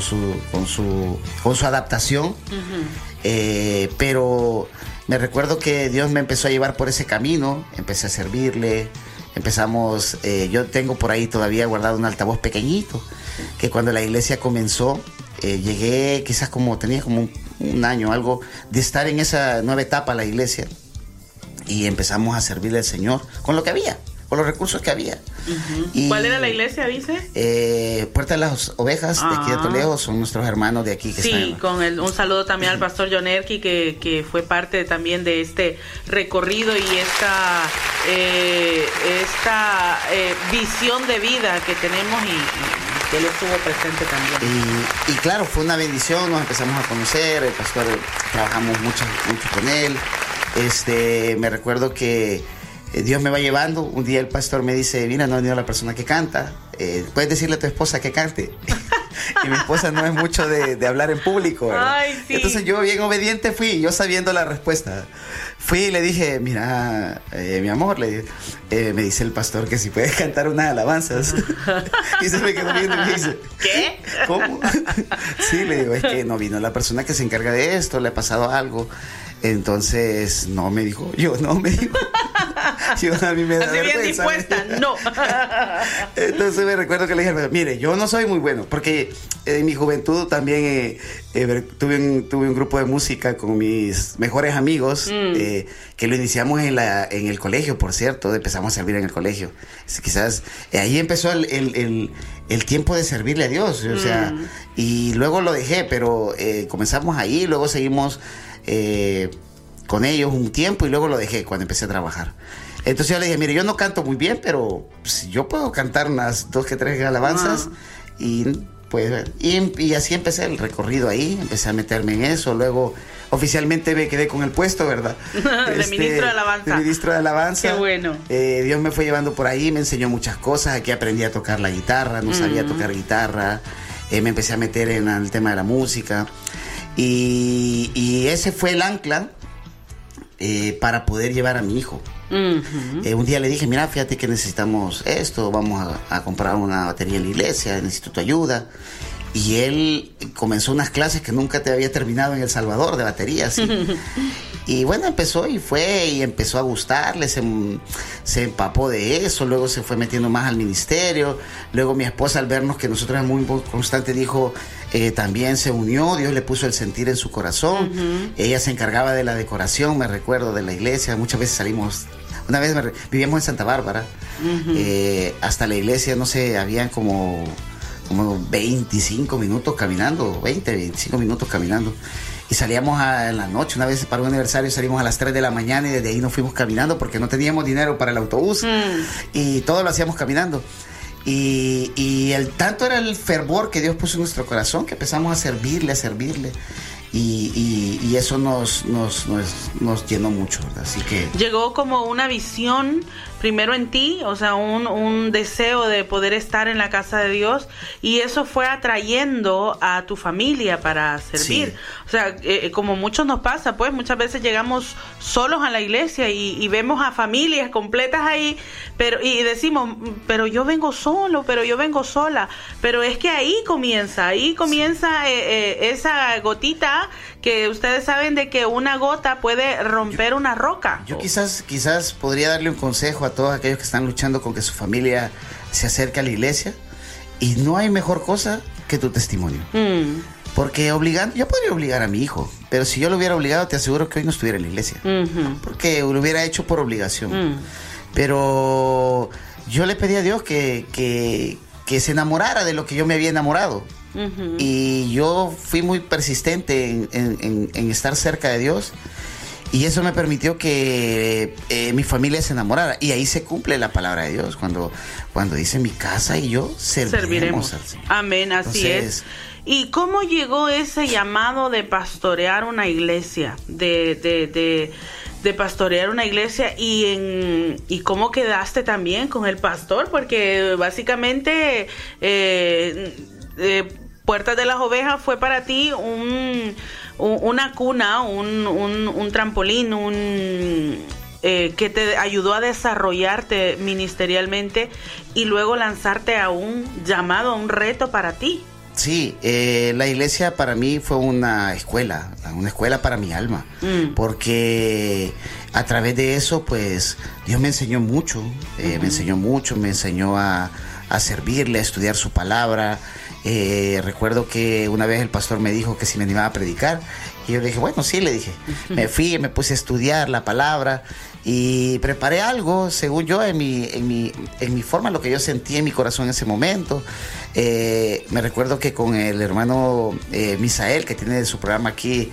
su adaptación, pero me recuerdo que Dios me empezó a llevar por ese camino, empecé a servirle. Empezamos, yo tengo por ahí todavía guardado un altavoz pequeñito, que cuando la iglesia comenzó, llegué quizás tenía como un año, algo, de estar en esa nueva etapa a la iglesia, y empezamos a servirle al Señor con lo que había, con los recursos que había. Y, ¿cuál era la iglesia, dice? Puerta de las Ovejas, de aquí de Toledo, son nuestros hermanos de aquí. Que sí, están... un saludo también al pastor John Erky, que fue parte también de este recorrido y esta visión de vida que tenemos y que él estuvo presente también. Y claro, fue una bendición, nos empezamos a conocer, el pastor, trabajamos mucho con él. Me recuerdo que Dios me va llevando. Un día el pastor me dice, mira, no ha venido la persona que canta, puedes decirle a tu esposa que cante. Y mi esposa no es mucho de hablar en público, ¿verdad? Ay, sí. Entonces yo bien obediente fui, yo sabiendo la respuesta. Fui y le dije, mira, mi amor, me dice el pastor que si puedes cantar unas alabanzas. Y se me quedó viendo y me dice, ¿qué? ¿Cómo? Sí, le digo, es que no vino la persona que se encarga de esto, le ha pasado algo. Entonces, no, me dijo. Yo, a mí me da Así bien vergüenza. dispuesta, no. Entonces me recuerdo que le dije, mire, yo no soy muy bueno, porque en mi juventud también tuve un grupo de música con mis mejores amigos, que lo iniciamos en el colegio, por cierto, empezamos a servir en el colegio. Quizás ahí empezó el tiempo de servirle a Dios, o sea, y luego lo dejé, pero comenzamos ahí, luego seguimos con ellos un tiempo y luego lo dejé cuando empecé a trabajar. Entonces yo le dije, mire, yo no canto muy bien, pero pues, yo puedo cantar unas 2 que 3 alabanzas. Y pues y así empecé el recorrido ahí, empecé a meterme en eso. Luego oficialmente me quedé con el puesto, ¿verdad? De ministro de alabanza. De ministro de alabanza. Qué bueno. Dios me fue llevando por ahí, me enseñó muchas cosas. Aquí aprendí a tocar la guitarra, no sabía tocar guitarra. Me empecé a meter en el tema de la música. Y ese fue el ancla para poder llevar a mi hijo. Un día le dije, mira, fíjate que necesitamos esto, vamos a comprar una batería en la iglesia, necesito tu ayuda. Y él comenzó unas clases que nunca te había terminado en El Salvador de baterías. Y bueno, empezó y empezó a gustarle, se empapó de eso, luego se fue metiendo más al ministerio. Luego mi esposa, al vernos que nosotros éramos muy constantes, dijo, también se unió, Dios le puso el sentir en su corazón. Ella se encargaba de la decoración, me recuerdo, de la iglesia. Muchas veces salimos, una vez vivíamos en Santa Bárbara, hasta la iglesia, no sé, habían como 25 minutos caminando, 25 minutos caminando. Y salíamos en la noche, una vez para un aniversario salimos a las 3 de la mañana y desde ahí nos fuimos caminando porque no teníamos dinero para el autobús y todo lo hacíamos caminando. Y tanto era el fervor que Dios puso en nuestro corazón que empezamos a servirle. Y eso nos llenó mucho, ¿verdad? Así que llegó como una visión primero en ti, o sea, un deseo de poder estar en la casa de Dios, y eso fue atrayendo a tu familia para servir. Sí. O sea, como muchos nos pasa, pues muchas veces llegamos solos a la iglesia y vemos a familias completas ahí, y decimos, pero yo vengo solo, pero yo vengo sola. Pero es que ahí comienza esa gotita, que ustedes saben de que una gota puede romper una roca. Yo quizás podría darle un consejo a todos aquellos que están luchando con que su familia se acerque a la iglesia, y no hay mejor cosa que tu testimonio. Porque yo podría obligar a mi hijo, pero si yo lo hubiera obligado, te aseguro que hoy no estuviera en la iglesia, porque lo hubiera hecho por obligación. Pero yo le pedí a Dios que se enamorara de lo que yo me había enamorado. Y yo fui muy persistente en estar cerca de Dios, y eso me permitió que mi familia se enamorara, y ahí se cumple la palabra de Dios cuando dice, mi casa y yo serviremos al Señor. Amén, así es. ¿Y cómo llegó ese llamado de pastorear una iglesia, de pastorear una iglesia, y cómo quedaste también con el pastor? Porque básicamente Puertas de las Ovejas fue para ti una cuna, un trampolín, que te ayudó a desarrollarte ministerialmente y luego lanzarte a un llamado, a un reto para ti. Sí, la iglesia para mí fue una escuela para mi alma, porque a través de eso, pues, Dios me enseñó mucho, me enseñó a servirle, a estudiar su palabra. Recuerdo que una vez el pastor me dijo que si me animaba a predicar, y yo le dije, bueno, sí, le dije. Me fui, me puse a estudiar la palabra y preparé algo, según yo, en mi forma, lo que yo sentí en mi corazón en ese momento. Me recuerdo que con el hermano Misael, que tiene su programa aquí,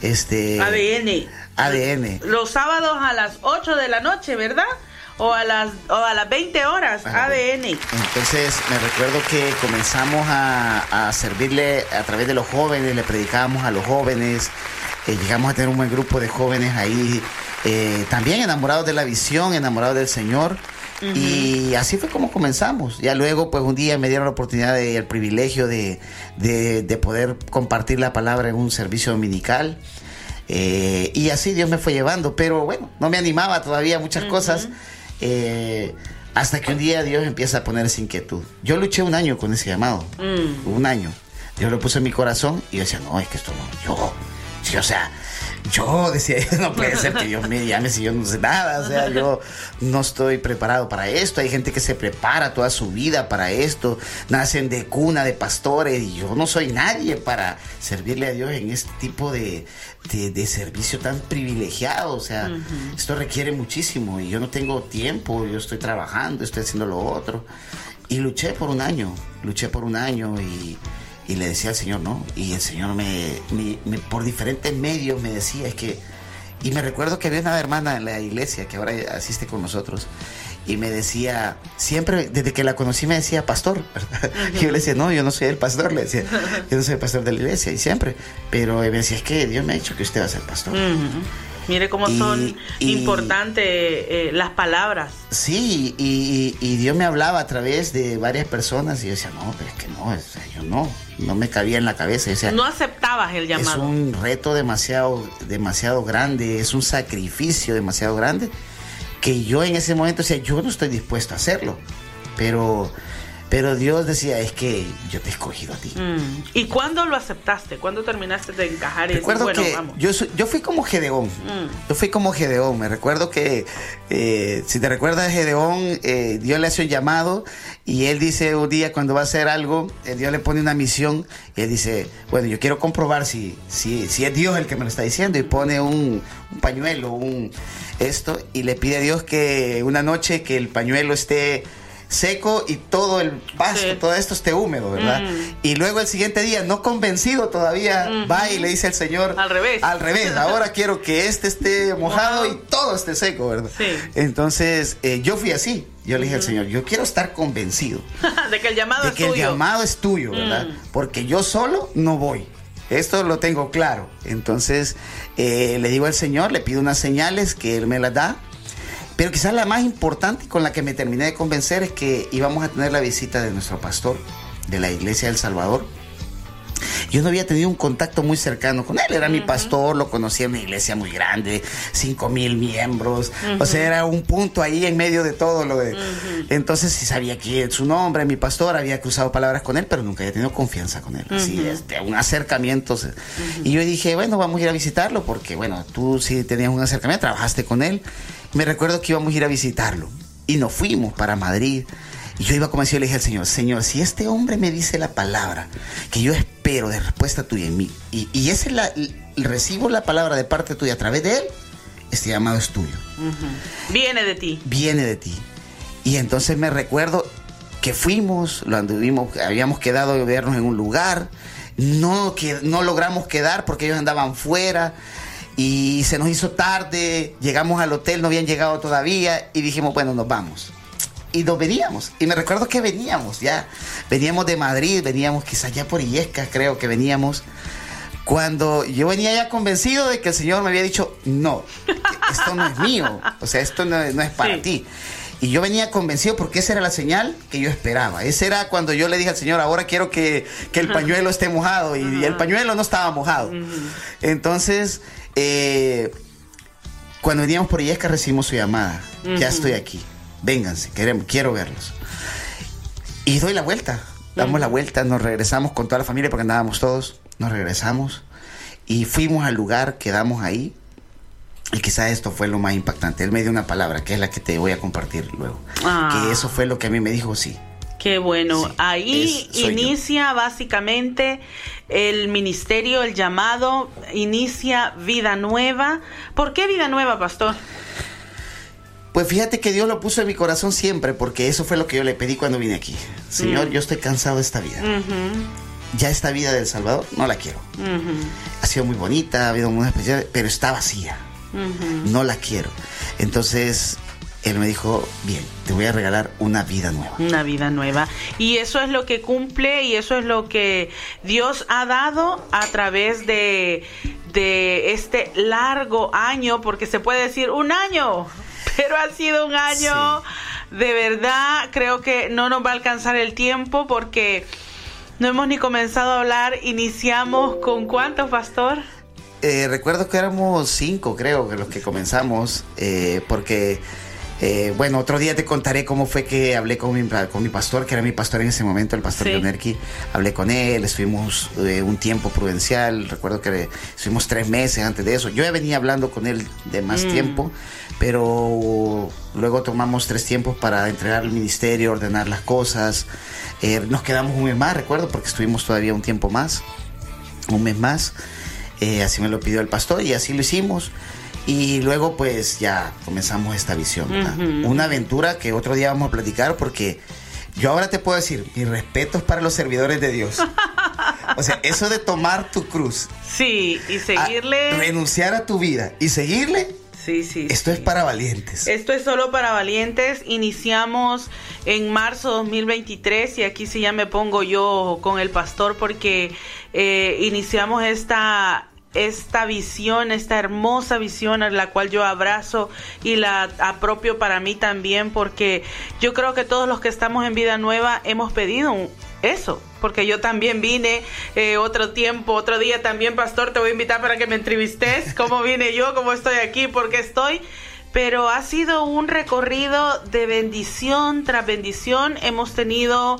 ADN. Los sábados a las 8 de la noche, ¿verdad? O a las 20 horas, ADN. Entonces me recuerdo que comenzamos a servirle a través de los jóvenes, le predicábamos a los jóvenes, llegamos a tener un buen grupo de jóvenes ahí, también enamorados de la visión, enamorados del Señor. Y así fue como comenzamos. Ya luego, pues un día me dieron la oportunidad y el privilegio de poder compartir la palabra en un servicio dominical. Y así Dios me fue llevando, pero bueno, no me animaba todavía a muchas cosas. Hasta que un día Dios empieza a poner esa inquietud. Yo luché 1 año con ese llamado, 1 año. Dios lo puso en mi corazón y yo decía, no, es que esto no, yo, sí, o sea, Yo decía, no puede ser que Dios me llame si yo no sé nada, o sea, yo no estoy preparado para esto. Hay gente que se prepara toda su vida para esto, nacen de cuna de pastores, y yo no soy nadie para servirle a Dios en este tipo de servicio tan privilegiado. O sea, esto requiere muchísimo y yo no tengo tiempo, yo estoy trabajando, estoy haciendo lo otro. Y luché por un año y le decía al Señor, no, y el Señor me por diferentes medios me decía, y me recuerdo que había una hermana en la iglesia que ahora asiste con nosotros, y me decía, siempre, desde que la conocí me decía, pastor, ¿verdad? Y yo le decía, no, yo no soy el pastor, le decía, yo no soy el pastor de la iglesia, y siempre, pero me decía, es que Dios me ha dicho que usted va a ser pastor. Mire cómo son importantes las palabras. Sí, y Dios me hablaba a través de varias personas y yo decía, no, pero es que no, o sea, yo no me cabía en la cabeza. Yo decía, no aceptabas el llamado. Es un reto demasiado grande, es un sacrificio demasiado grande que yo en ese momento decía, yo no estoy dispuesto a hacerlo, pero Dios decía, es que yo te he escogido a ti. ¿Y cuándo lo aceptaste? ¿Cuándo terminaste de encajar y decir, recuerdo bueno, que vamos? yo fui como Gedeón. Yo fui como Gedeón. Me recuerdo que, si te recuerdas de Gedeón, Dios le hace un llamado y él dice un día cuando va a hacer algo, Dios le pone una misión y él dice, bueno, yo quiero comprobar si es Dios el que me lo está diciendo, y pone un pañuelo, y le pide a Dios que una noche que el pañuelo esté seco y todo el pasto, todo esto esté húmedo, ¿verdad? Y luego el siguiente día, no convencido todavía, va y le dice al Señor, al revés, ahora quiero que este esté mojado y todo esté seco, ¿verdad? Sí. Entonces, yo fui así. Yo le dije al Señor, yo quiero estar convencido de que el llamado es tuyo. De que el llamado es tuyo, ¿verdad? Porque yo solo no voy. Esto lo tengo claro. Entonces, le digo al Señor, le pido unas señales que Él me las da. Pero quizás la más importante, con la que me terminé de convencer, es que íbamos a tener la visita de nuestro pastor de la iglesia del Salvador. Yo no había tenido un contacto muy cercano con él, era mi pastor, lo conocía en una iglesia muy grande, 5,000 miembros, o sea, era un punto ahí en medio de todo lo de... Entonces sí sabía quién es su nombre, mi pastor, había cruzado palabras con él, pero nunca había tenido confianza con él, así, un acercamiento. Y yo dije, bueno, vamos a ir a visitarlo, porque bueno, tú sí tenías un acercamiento, trabajaste con él. Me recuerdo que íbamos a ir a visitarlo y nos fuimos para Madrid. Y yo iba convencido y le dije al Señor, Señor, si este hombre me dice la palabra que yo espero de respuesta tuya en mí, y ese recibo la palabra de parte tuya a través de él, este llamado es tuyo. Viene de ti. Viene de ti. Y entonces me recuerdo que fuimos, lo anduvimos, habíamos quedado de vernos en un lugar, no logramos quedar porque ellos andaban fuera. Y se nos hizo tarde, llegamos al hotel, no habían llegado todavía y dijimos, bueno, nos vamos. Y nos veníamos. Y me recuerdo que veníamos de Madrid, veníamos quizás ya por Illescas, creo que veníamos. Cuando yo venía ya convencido de que el Señor me había dicho, no, esto no es mío, o sea, esto no es para ti. Y yo venía convencido porque esa era la señal que yo esperaba. Esa era cuando yo le dije al Señor, ahora quiero que el pañuelo esté mojado. Y el pañuelo no estaba mojado. Entonces, cuando veníamos por Illescas recibimos su llamada. Ya estoy aquí. Vénganse, quiero verlos. Y doy la vuelta. Damos la vuelta, nos regresamos con toda la familia porque andábamos todos. Nos regresamos y fuimos al lugar, quedamos ahí. Y quizás esto fue lo más impactante. Él me dio una palabra, que es la que te voy a compartir luego. Que eso fue lo que a mí me dijo, sí. Qué bueno. Sí, ahí inicia yo. Básicamente el ministerio, el llamado, inicia Vida Nueva. ¿Por qué Vida Nueva, pastor? Pues fíjate que Dios lo puso en mi corazón siempre, porque eso fue lo que yo le pedí cuando vine aquí. Señor, yo estoy cansado de esta vida. Ya esta vida del Salvador no la quiero. Ha sido muy bonita, ha habido muy especial, pero está vacía. No la quiero. Entonces Él me dijo, bien, te voy a regalar una vida nueva. Una vida nueva. Y eso es lo que cumple y eso es lo que Dios ha dado a través de este largo año, porque se puede decir un año, pero ha sido un año, de verdad, creo que no nos va a alcanzar el tiempo porque no hemos ni comenzado a hablar. Iniciamos con ¿cuántos, pastor? Recuerdo que éramos 5, creo, que los que comenzamos, porque Bueno, otro día te contaré cómo fue que hablé con mi pastor, que era mi pastor en ese momento, el pastor Sí. Yonerki. Hablé con él, estuvimos un tiempo prudencial, recuerdo que estuvimos 3 meses antes de eso. Yo ya venía hablando con él de más tiempo, pero luego tomamos 3 tiempos para entregar el ministerio, ordenar las cosas. Nos quedamos un mes más, recuerdo, porque estuvimos todavía un tiempo más, un mes más. Así me lo pidió el pastor y así lo hicimos. Y luego pues ya comenzamos esta visión, ¿verdad? Una aventura que otro día vamos a platicar, porque yo ahora te puedo decir, mis respetos para los servidores de Dios. O sea, eso de tomar tu cruz, Sí, y seguirle. renunciar a tu vida y seguirle, Sí, sí. esto es para valientes. Esto es solo para valientes. Iniciamos en marzo 2023 y aquí sí ya me pongo yo con el pastor, porque iniciamos esta visión, esta hermosa visión, a la cual yo abrazo y la apropio para mí también, porque yo creo que todos los que estamos en Vida Nueva hemos pedido eso, porque yo también vine otro día también, pastor, te voy a invitar para que me entrevistes, cómo vine yo, cómo estoy aquí, por qué estoy. Pero ha sido un recorrido de bendición tras bendición. Hemos tenido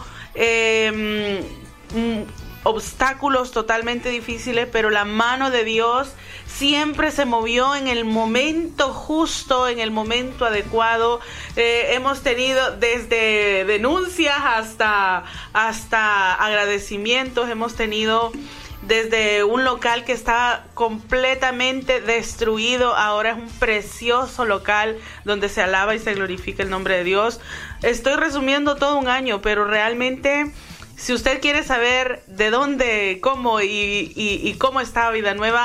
obstáculos totalmente difíciles, pero la mano de Dios siempre se movió en el momento justo, en el momento adecuado. Hemos tenido desde denuncias hasta agradecimientos. Hemos tenido desde un local que estaba completamente destruido, ahora es un precioso local donde se alaba y se glorifica el nombre de Dios. Estoy resumiendo todo un año, pero realmente, si usted quiere saber de dónde, cómo y cómo está Vida Nueva,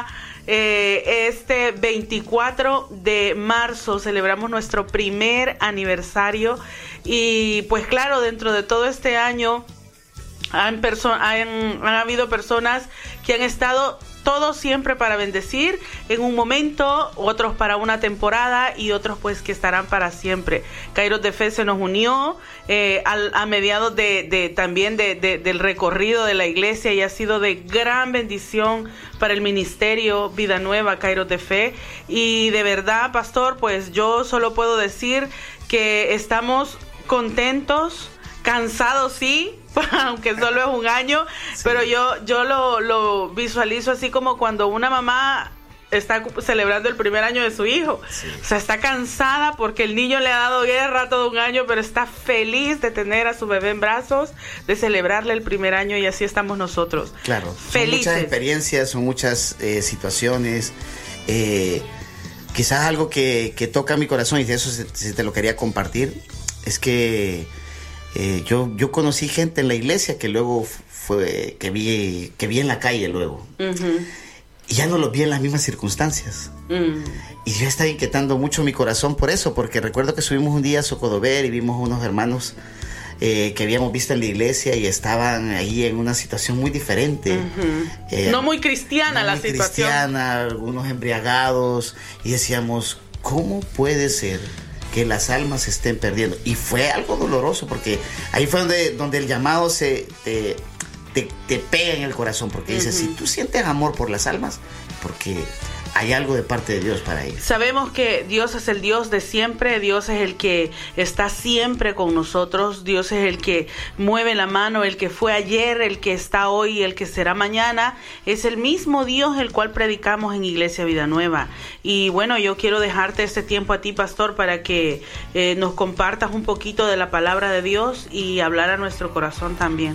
este 24 de marzo celebramos nuestro primer aniversario. Y pues claro, dentro de todo este año han habido personas que han estado todos siempre para bendecir en un momento, otros para una temporada y otros pues que estarán para siempre. Kairos de Fe se nos unió a mediados también del recorrido de la iglesia, y ha sido de gran bendición para el ministerio Vida Nueva, Kairos de Fe. Y de verdad, pastor, pues yo solo puedo decir que estamos contentos, cansados sí, aunque solo es un año, sí. Pero yo lo visualizo así como cuando una mamá está celebrando el primer año de su hijo. Sí. O sea, está cansada porque el niño le ha dado guerra todo un año, pero está feliz de tener a su bebé en brazos, de celebrarle el primer año, y así estamos nosotros. Claro, felices. Son muchas experiencias, son muchas situaciones. Quizás algo que toca mi corazón, y de eso se te lo quería compartir, es que yo conocí gente en la iglesia que luego que vi en la calle luego. Y ya no los vi en las mismas circunstancias. Y yo estaba inquietando mucho mi corazón por eso, porque recuerdo que subimos un día a Socodover y vimos unos hermanos que habíamos visto en la iglesia y estaban ahí en una situación muy diferente. No muy cristiana la situación. Cristiana, algunos embriagados, y decíamos, ¿cómo puede ser que las almas se estén perdiendo? Y fue algo doloroso, porque ahí fue donde el llamado te pega en el corazón, porque dice, si tú sientes amor por las almas, porque hay algo de parte de Dios para ellos. Sabemos que Dios es el Dios de siempre, Dios es el que está siempre con nosotros, Dios es el que mueve la mano, el que fue ayer, el que está hoy, el que será mañana. Es el mismo Dios el cual predicamos en Iglesia Vida Nueva. Y bueno, yo quiero dejarte este tiempo a ti, pastor, para que nos compartas un poquito de la palabra de Dios y hablar a nuestro corazón también.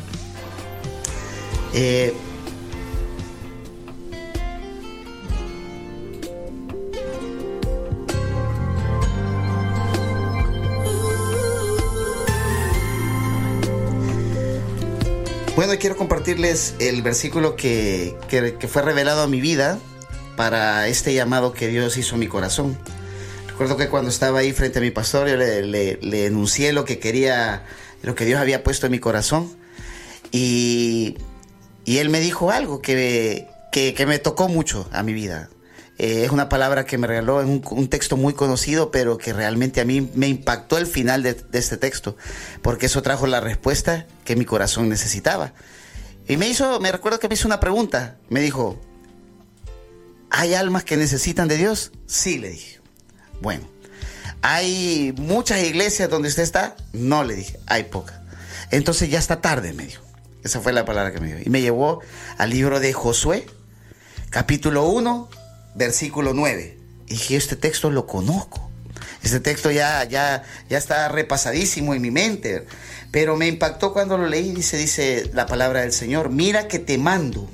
Bueno, quiero compartirles el versículo que fue revelado a mi vida para este llamado que Dios hizo a mi corazón. Recuerdo que cuando estaba ahí frente a mi pastor, yo le enuncié lo que Dios había puesto en mi corazón, y él me dijo algo que me tocó mucho a mi vida. Es una palabra que me regaló en un texto muy conocido, pero que realmente a mí me impactó el final de este texto, porque eso trajo la respuesta que mi corazón necesitaba. Y me recuerdo que me hizo una pregunta. Me dijo, ¿hay almas que necesitan de Dios? Sí, le dije. Bueno, ¿hay muchas iglesias donde usted está? No, le dije, hay pocas. Entonces ya está tarde, me dijo. Esa fue la palabra que me dio. Y me llevó al libro de Josué, capítulo 1, versículo 9. Y dije, este texto lo conozco. Este texto ya está repasadísimo en mi mente. Pero me impactó cuando lo leí. Dice la palabra del Señor: mira que te mando.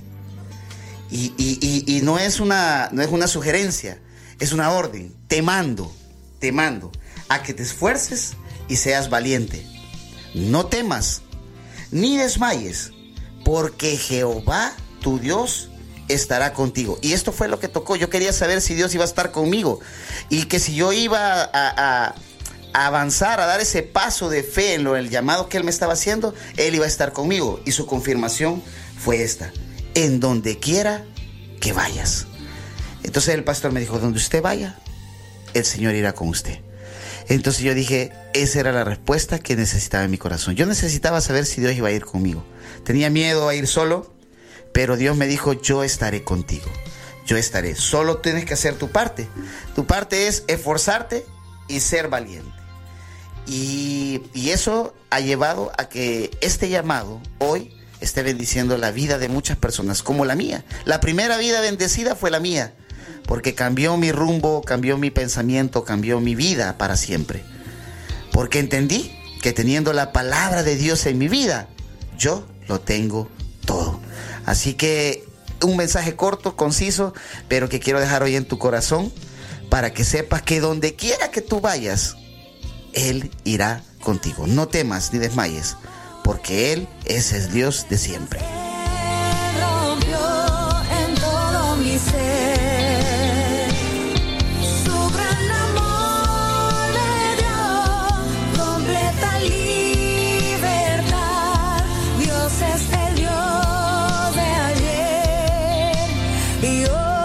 Y no es una sugerencia, es una orden. Te mando a que te esfuerces y seas valiente. No temas, ni desmayes, porque Jehová, tu Dios, estará contigo. Y esto fue lo que tocó. Yo quería saber si Dios iba a estar conmigo y que si yo iba a avanzar, a dar ese paso de fe en el llamado que Él me estaba haciendo, Él iba a estar conmigo. Y su confirmación fue esta: en donde quiera que vayas. Entonces el pastor me dijo: donde usted vaya, el Señor irá con usted. Entonces yo dije, esa era la respuesta que necesitaba en mi corazón. Yo necesitaba saber si Dios iba a ir conmigo. Tenía miedo a ir solo, pero Dios me dijo: yo estaré contigo. Yo estaré. Solo tienes que hacer tu parte. Tu parte es esforzarte y ser valiente. Y eso ha llevado a que este llamado hoy esté bendiciendo la vida de muchas personas, como la mía. La primera vida bendecida fue la mía, porque cambió mi rumbo, cambió mi pensamiento, cambió mi vida para siempre. Porque entendí que teniendo la palabra de Dios en mi vida, yo lo tengo todo. Así que un mensaje corto, conciso, pero que quiero dejar hoy en tu corazón, para que sepas que donde quiera que tú vayas, Él irá contigo. No temas ni desmayes, porque Él es el Dios de siempre. Rompió en todo mi ser, su gran amor me dio completa libertad. Dios es el Dios de ayer y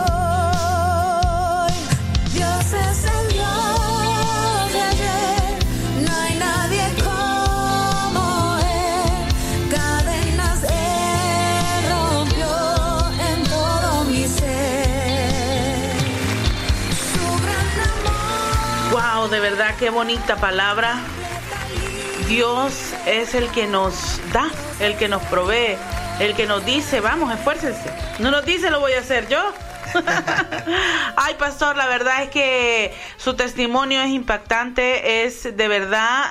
hoy. Dios es el Dios de ayer, no hay nadie como Él. Cadenas Él rompió en todo mi ser, su gran amor. Wow, de verdad, qué bonita palabra. Dios es el que nos da, el que nos provee, el que nos dice, vamos, esfuércense. No nos dice, lo voy a hacer yo. Ay, pastor, la verdad es que su testimonio es impactante, es de verdad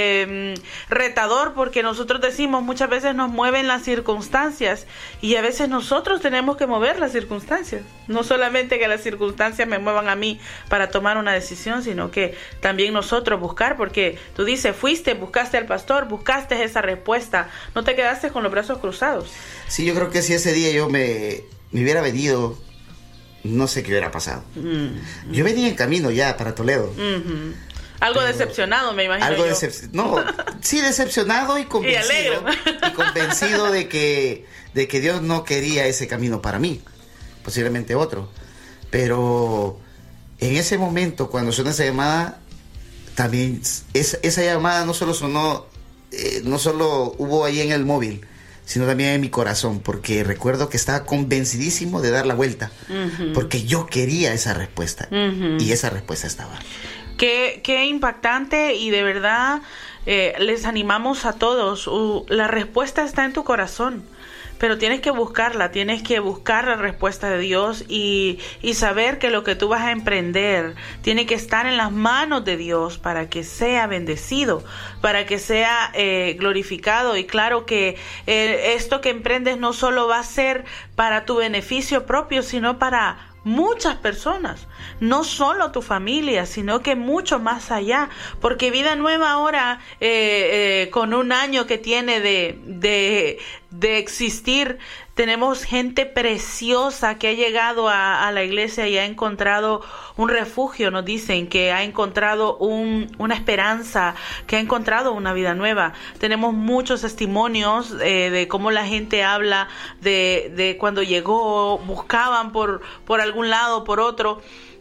retador, porque nosotros decimos, muchas veces nos mueven las circunstancias y a veces nosotros tenemos que mover las circunstancias. No solamente que las circunstancias me muevan a mí para tomar una decisión, sino que también nosotros buscar, porque tú dices, fuiste, buscaste al pastor, buscaste esa respuesta, no te quedaste con los brazos cruzados. Sí, yo creo que si ese día yo me hubiera venido, no sé qué hubiera pasado. Yo venía en camino ya para Toledo. Algo decepcionado, me imagino. Algo yo. Sí, decepcionado y convencido. Y alegre. Y convencido de que Dios no quería ese camino para mí, posiblemente otro. Pero en ese momento, cuando sonó esa llamada, también esa llamada no solo sonó, no solo hubo ahí en el móvil, sino también en mi corazón, porque recuerdo que estaba convencidísimo de dar la vuelta, porque yo quería esa respuesta, y esa respuesta estaba. Qué impactante, y de verdad les animamos a todos. La respuesta está en tu corazón, pero tienes que buscarla, tienes que buscar la respuesta de Dios y saber que lo que tú vas a emprender tiene que estar en las manos de Dios para que sea bendecido, para que sea glorificado. Y claro que esto que emprendes no solo va a ser para tu beneficio propio, sino para muchas personas, no solo tu familia, sino que mucho más allá, porque Vida Nueva ahora, con un año que tiene de existir, tenemos gente preciosa que ha llegado a la iglesia y ha encontrado un refugio. Nos dicen que ha encontrado una esperanza, que ha encontrado una vida nueva. Tenemos muchos testimonios de cómo la gente habla de cuando llegó, buscaban por algún lado, por otro.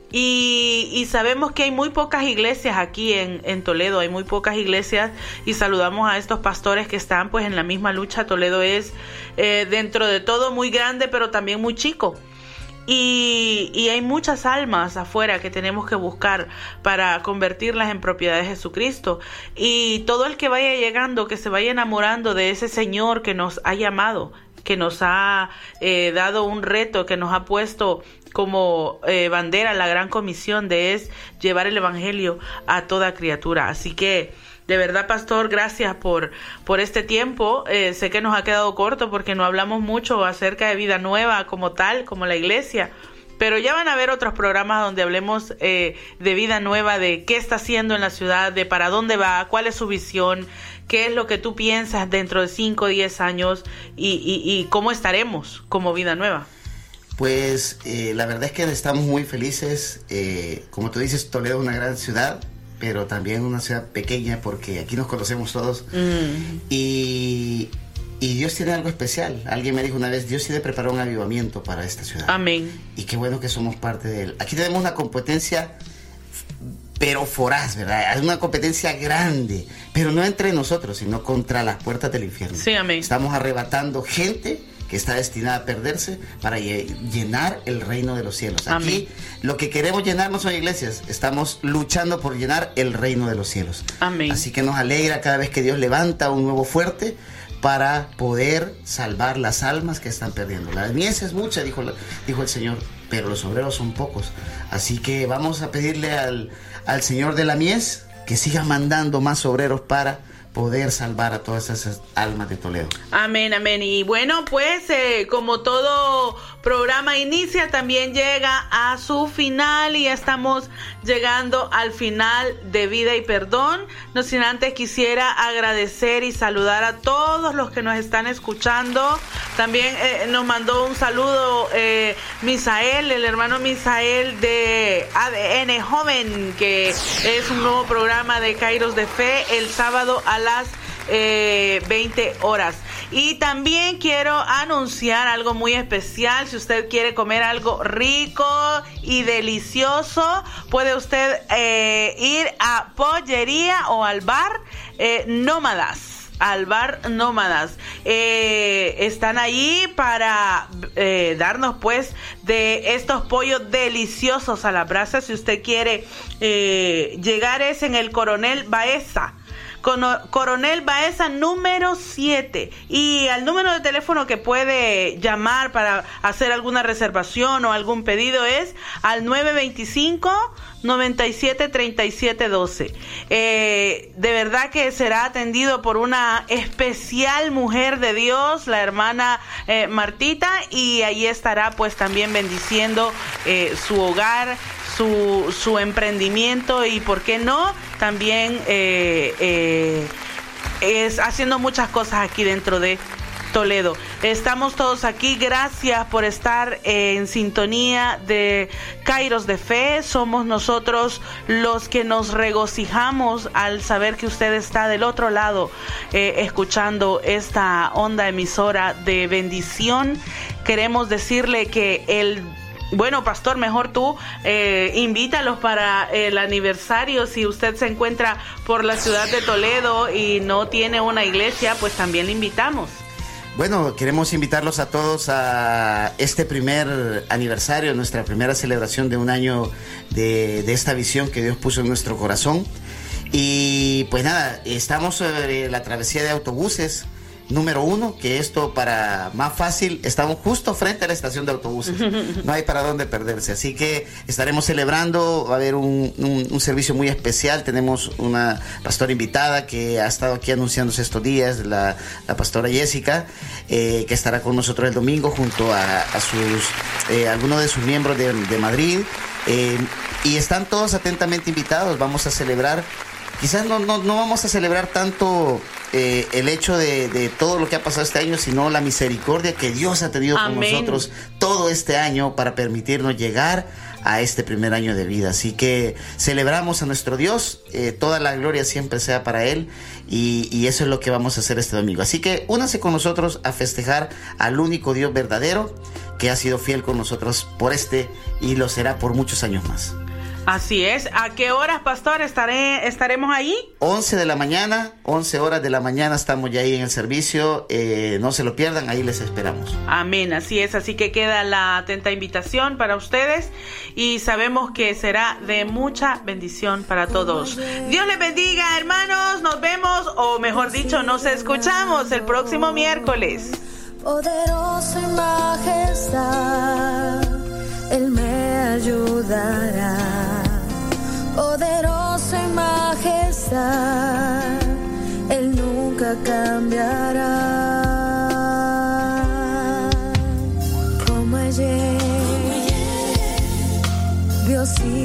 Y sabemos que hay muy pocas iglesias aquí en Toledo, hay muy pocas iglesias, y saludamos a estos pastores que están pues en la misma lucha. Toledo es dentro de todo muy grande, pero también muy chico. Y hay muchas almas afuera que tenemos que buscar para convertirlas en propiedad de Jesucristo. Y todo el que vaya llegando, que se vaya enamorando de ese Señor que nos ha llamado, que nos ha dado un reto, que nos ha puesto como bandera la gran comisión es llevar el evangelio a toda criatura. Así que de verdad, pastor, gracias por este tiempo. Sé que nos ha quedado corto porque no hablamos mucho acerca de Vida Nueva como tal, como la iglesia, pero ya van a haber otros programas donde hablemos de Vida Nueva, de qué está haciendo en la ciudad, de para dónde va, cuál es su visión, qué es lo que tú piensas dentro de 5 o 10 años y cómo estaremos como Vida Nueva. Pues la verdad es que estamos muy felices. Como tú dices, Toledo es una gran ciudad, pero también una ciudad pequeña porque aquí nos conocemos todos. Y Dios tiene algo especial. Alguien me dijo una vez, Dios tiene preparado un avivamiento para esta ciudad. Amén. Y qué bueno que somos parte de él. Aquí tenemos una competencia, pero voraz, ¿verdad? Es una competencia grande, pero no entre nosotros, sino contra las puertas del infierno. Sí, amén. Estamos arrebatando gente que está destinada a perderse para llenar el reino de los cielos. Aquí Amén. Lo que queremos llenar no son iglesias, estamos luchando por llenar el reino de los cielos. Amén. Así que nos alegra cada vez que Dios levanta un nuevo fuerte para poder salvar las almas que están perdiendo. La mies es mucha, dijo el Señor, pero los obreros son pocos. Así que vamos a pedirle al Señor de la mies que siga mandando más obreros para poder salvar a todas esas almas de Toledo. Amén, amén. Y bueno, pues como todo programa inicia, también llega a su final y ya estamos llegando al final de Vida y Perdón. No sin antes quisiera agradecer y saludar a todos los que nos están escuchando. También nos mandó un saludo Misael, el hermano Misael de ADN Joven, que es un nuevo programa de Kairos de Fe el sábado a las 20 horas. Y también quiero anunciar algo muy especial. Si usted quiere comer algo rico y delicioso, puede usted ir a Pollería o al bar Nómadas. Al bar Nómadas. Están allí para darnos pues de estos pollos deliciosos a la brasa. Si usted quiere llegar, es en el Coronel Baeza. Coronel Baeza número 7, y al número de teléfono que puede llamar para hacer alguna reservación o algún pedido es al 925-973712. De verdad que será atendido por una especial mujer de Dios, la hermana Martita, y allí estará pues también bendiciendo su hogar, su emprendimiento y por qué no también es haciendo muchas cosas aquí dentro de Toledo. Estamos todos aquí, gracias por estar en sintonía de Kairos de Fe. Somos nosotros los que nos regocijamos al saber que usted está del otro lado escuchando esta onda emisora de bendición. Queremos decirle que bueno, pastor, mejor tú invítalos para el aniversario. Si usted se encuentra por la ciudad de Toledo y no tiene una iglesia, pues también le invitamos. Bueno, queremos invitarlos a todos a este primer aniversario, nuestra primera celebración de un año de esta visión que Dios puso en nuestro corazón. Y pues nada, estamos sobre la travesía de autobuses número 1, que esto para más fácil, estamos justo frente a la estación de autobuses, no hay para dónde perderse, así que estaremos celebrando, va a haber un servicio muy especial. Tenemos una pastora invitada que ha estado aquí anunciándose estos días, la pastora Jessica, que estará con nosotros el domingo junto a algunos de sus miembros de Madrid, y están todos atentamente invitados. Vamos a celebrar, quizás no vamos a celebrar tanto el hecho de todo lo que ha pasado este año, sino la misericordia que Dios ha tenido con nosotros todo este año para permitirnos llegar a este primer año de vida. Así que celebramos a nuestro Dios, toda la gloria siempre sea para Él, y eso es lo que vamos a hacer este domingo. Así que únanse con nosotros a festejar al único Dios verdadero que ha sido fiel con nosotros por y lo será por muchos años más. Así es. ¿A qué horas, pastor, estaremos ahí? 11 de la mañana, 11 horas de la mañana estamos ya ahí en el servicio. No se lo pierdan, ahí les esperamos. Amén, así es. Así que queda la atenta invitación para ustedes y sabemos que será de mucha bendición para todos. Dios les bendiga, hermanos. Nos vemos, o mejor dicho, nos escuchamos el próximo miércoles. Poderoso en majestad, Él me ayudará. Poderoso en majestad, Él nunca cambiará. Como ayer, Dios sí.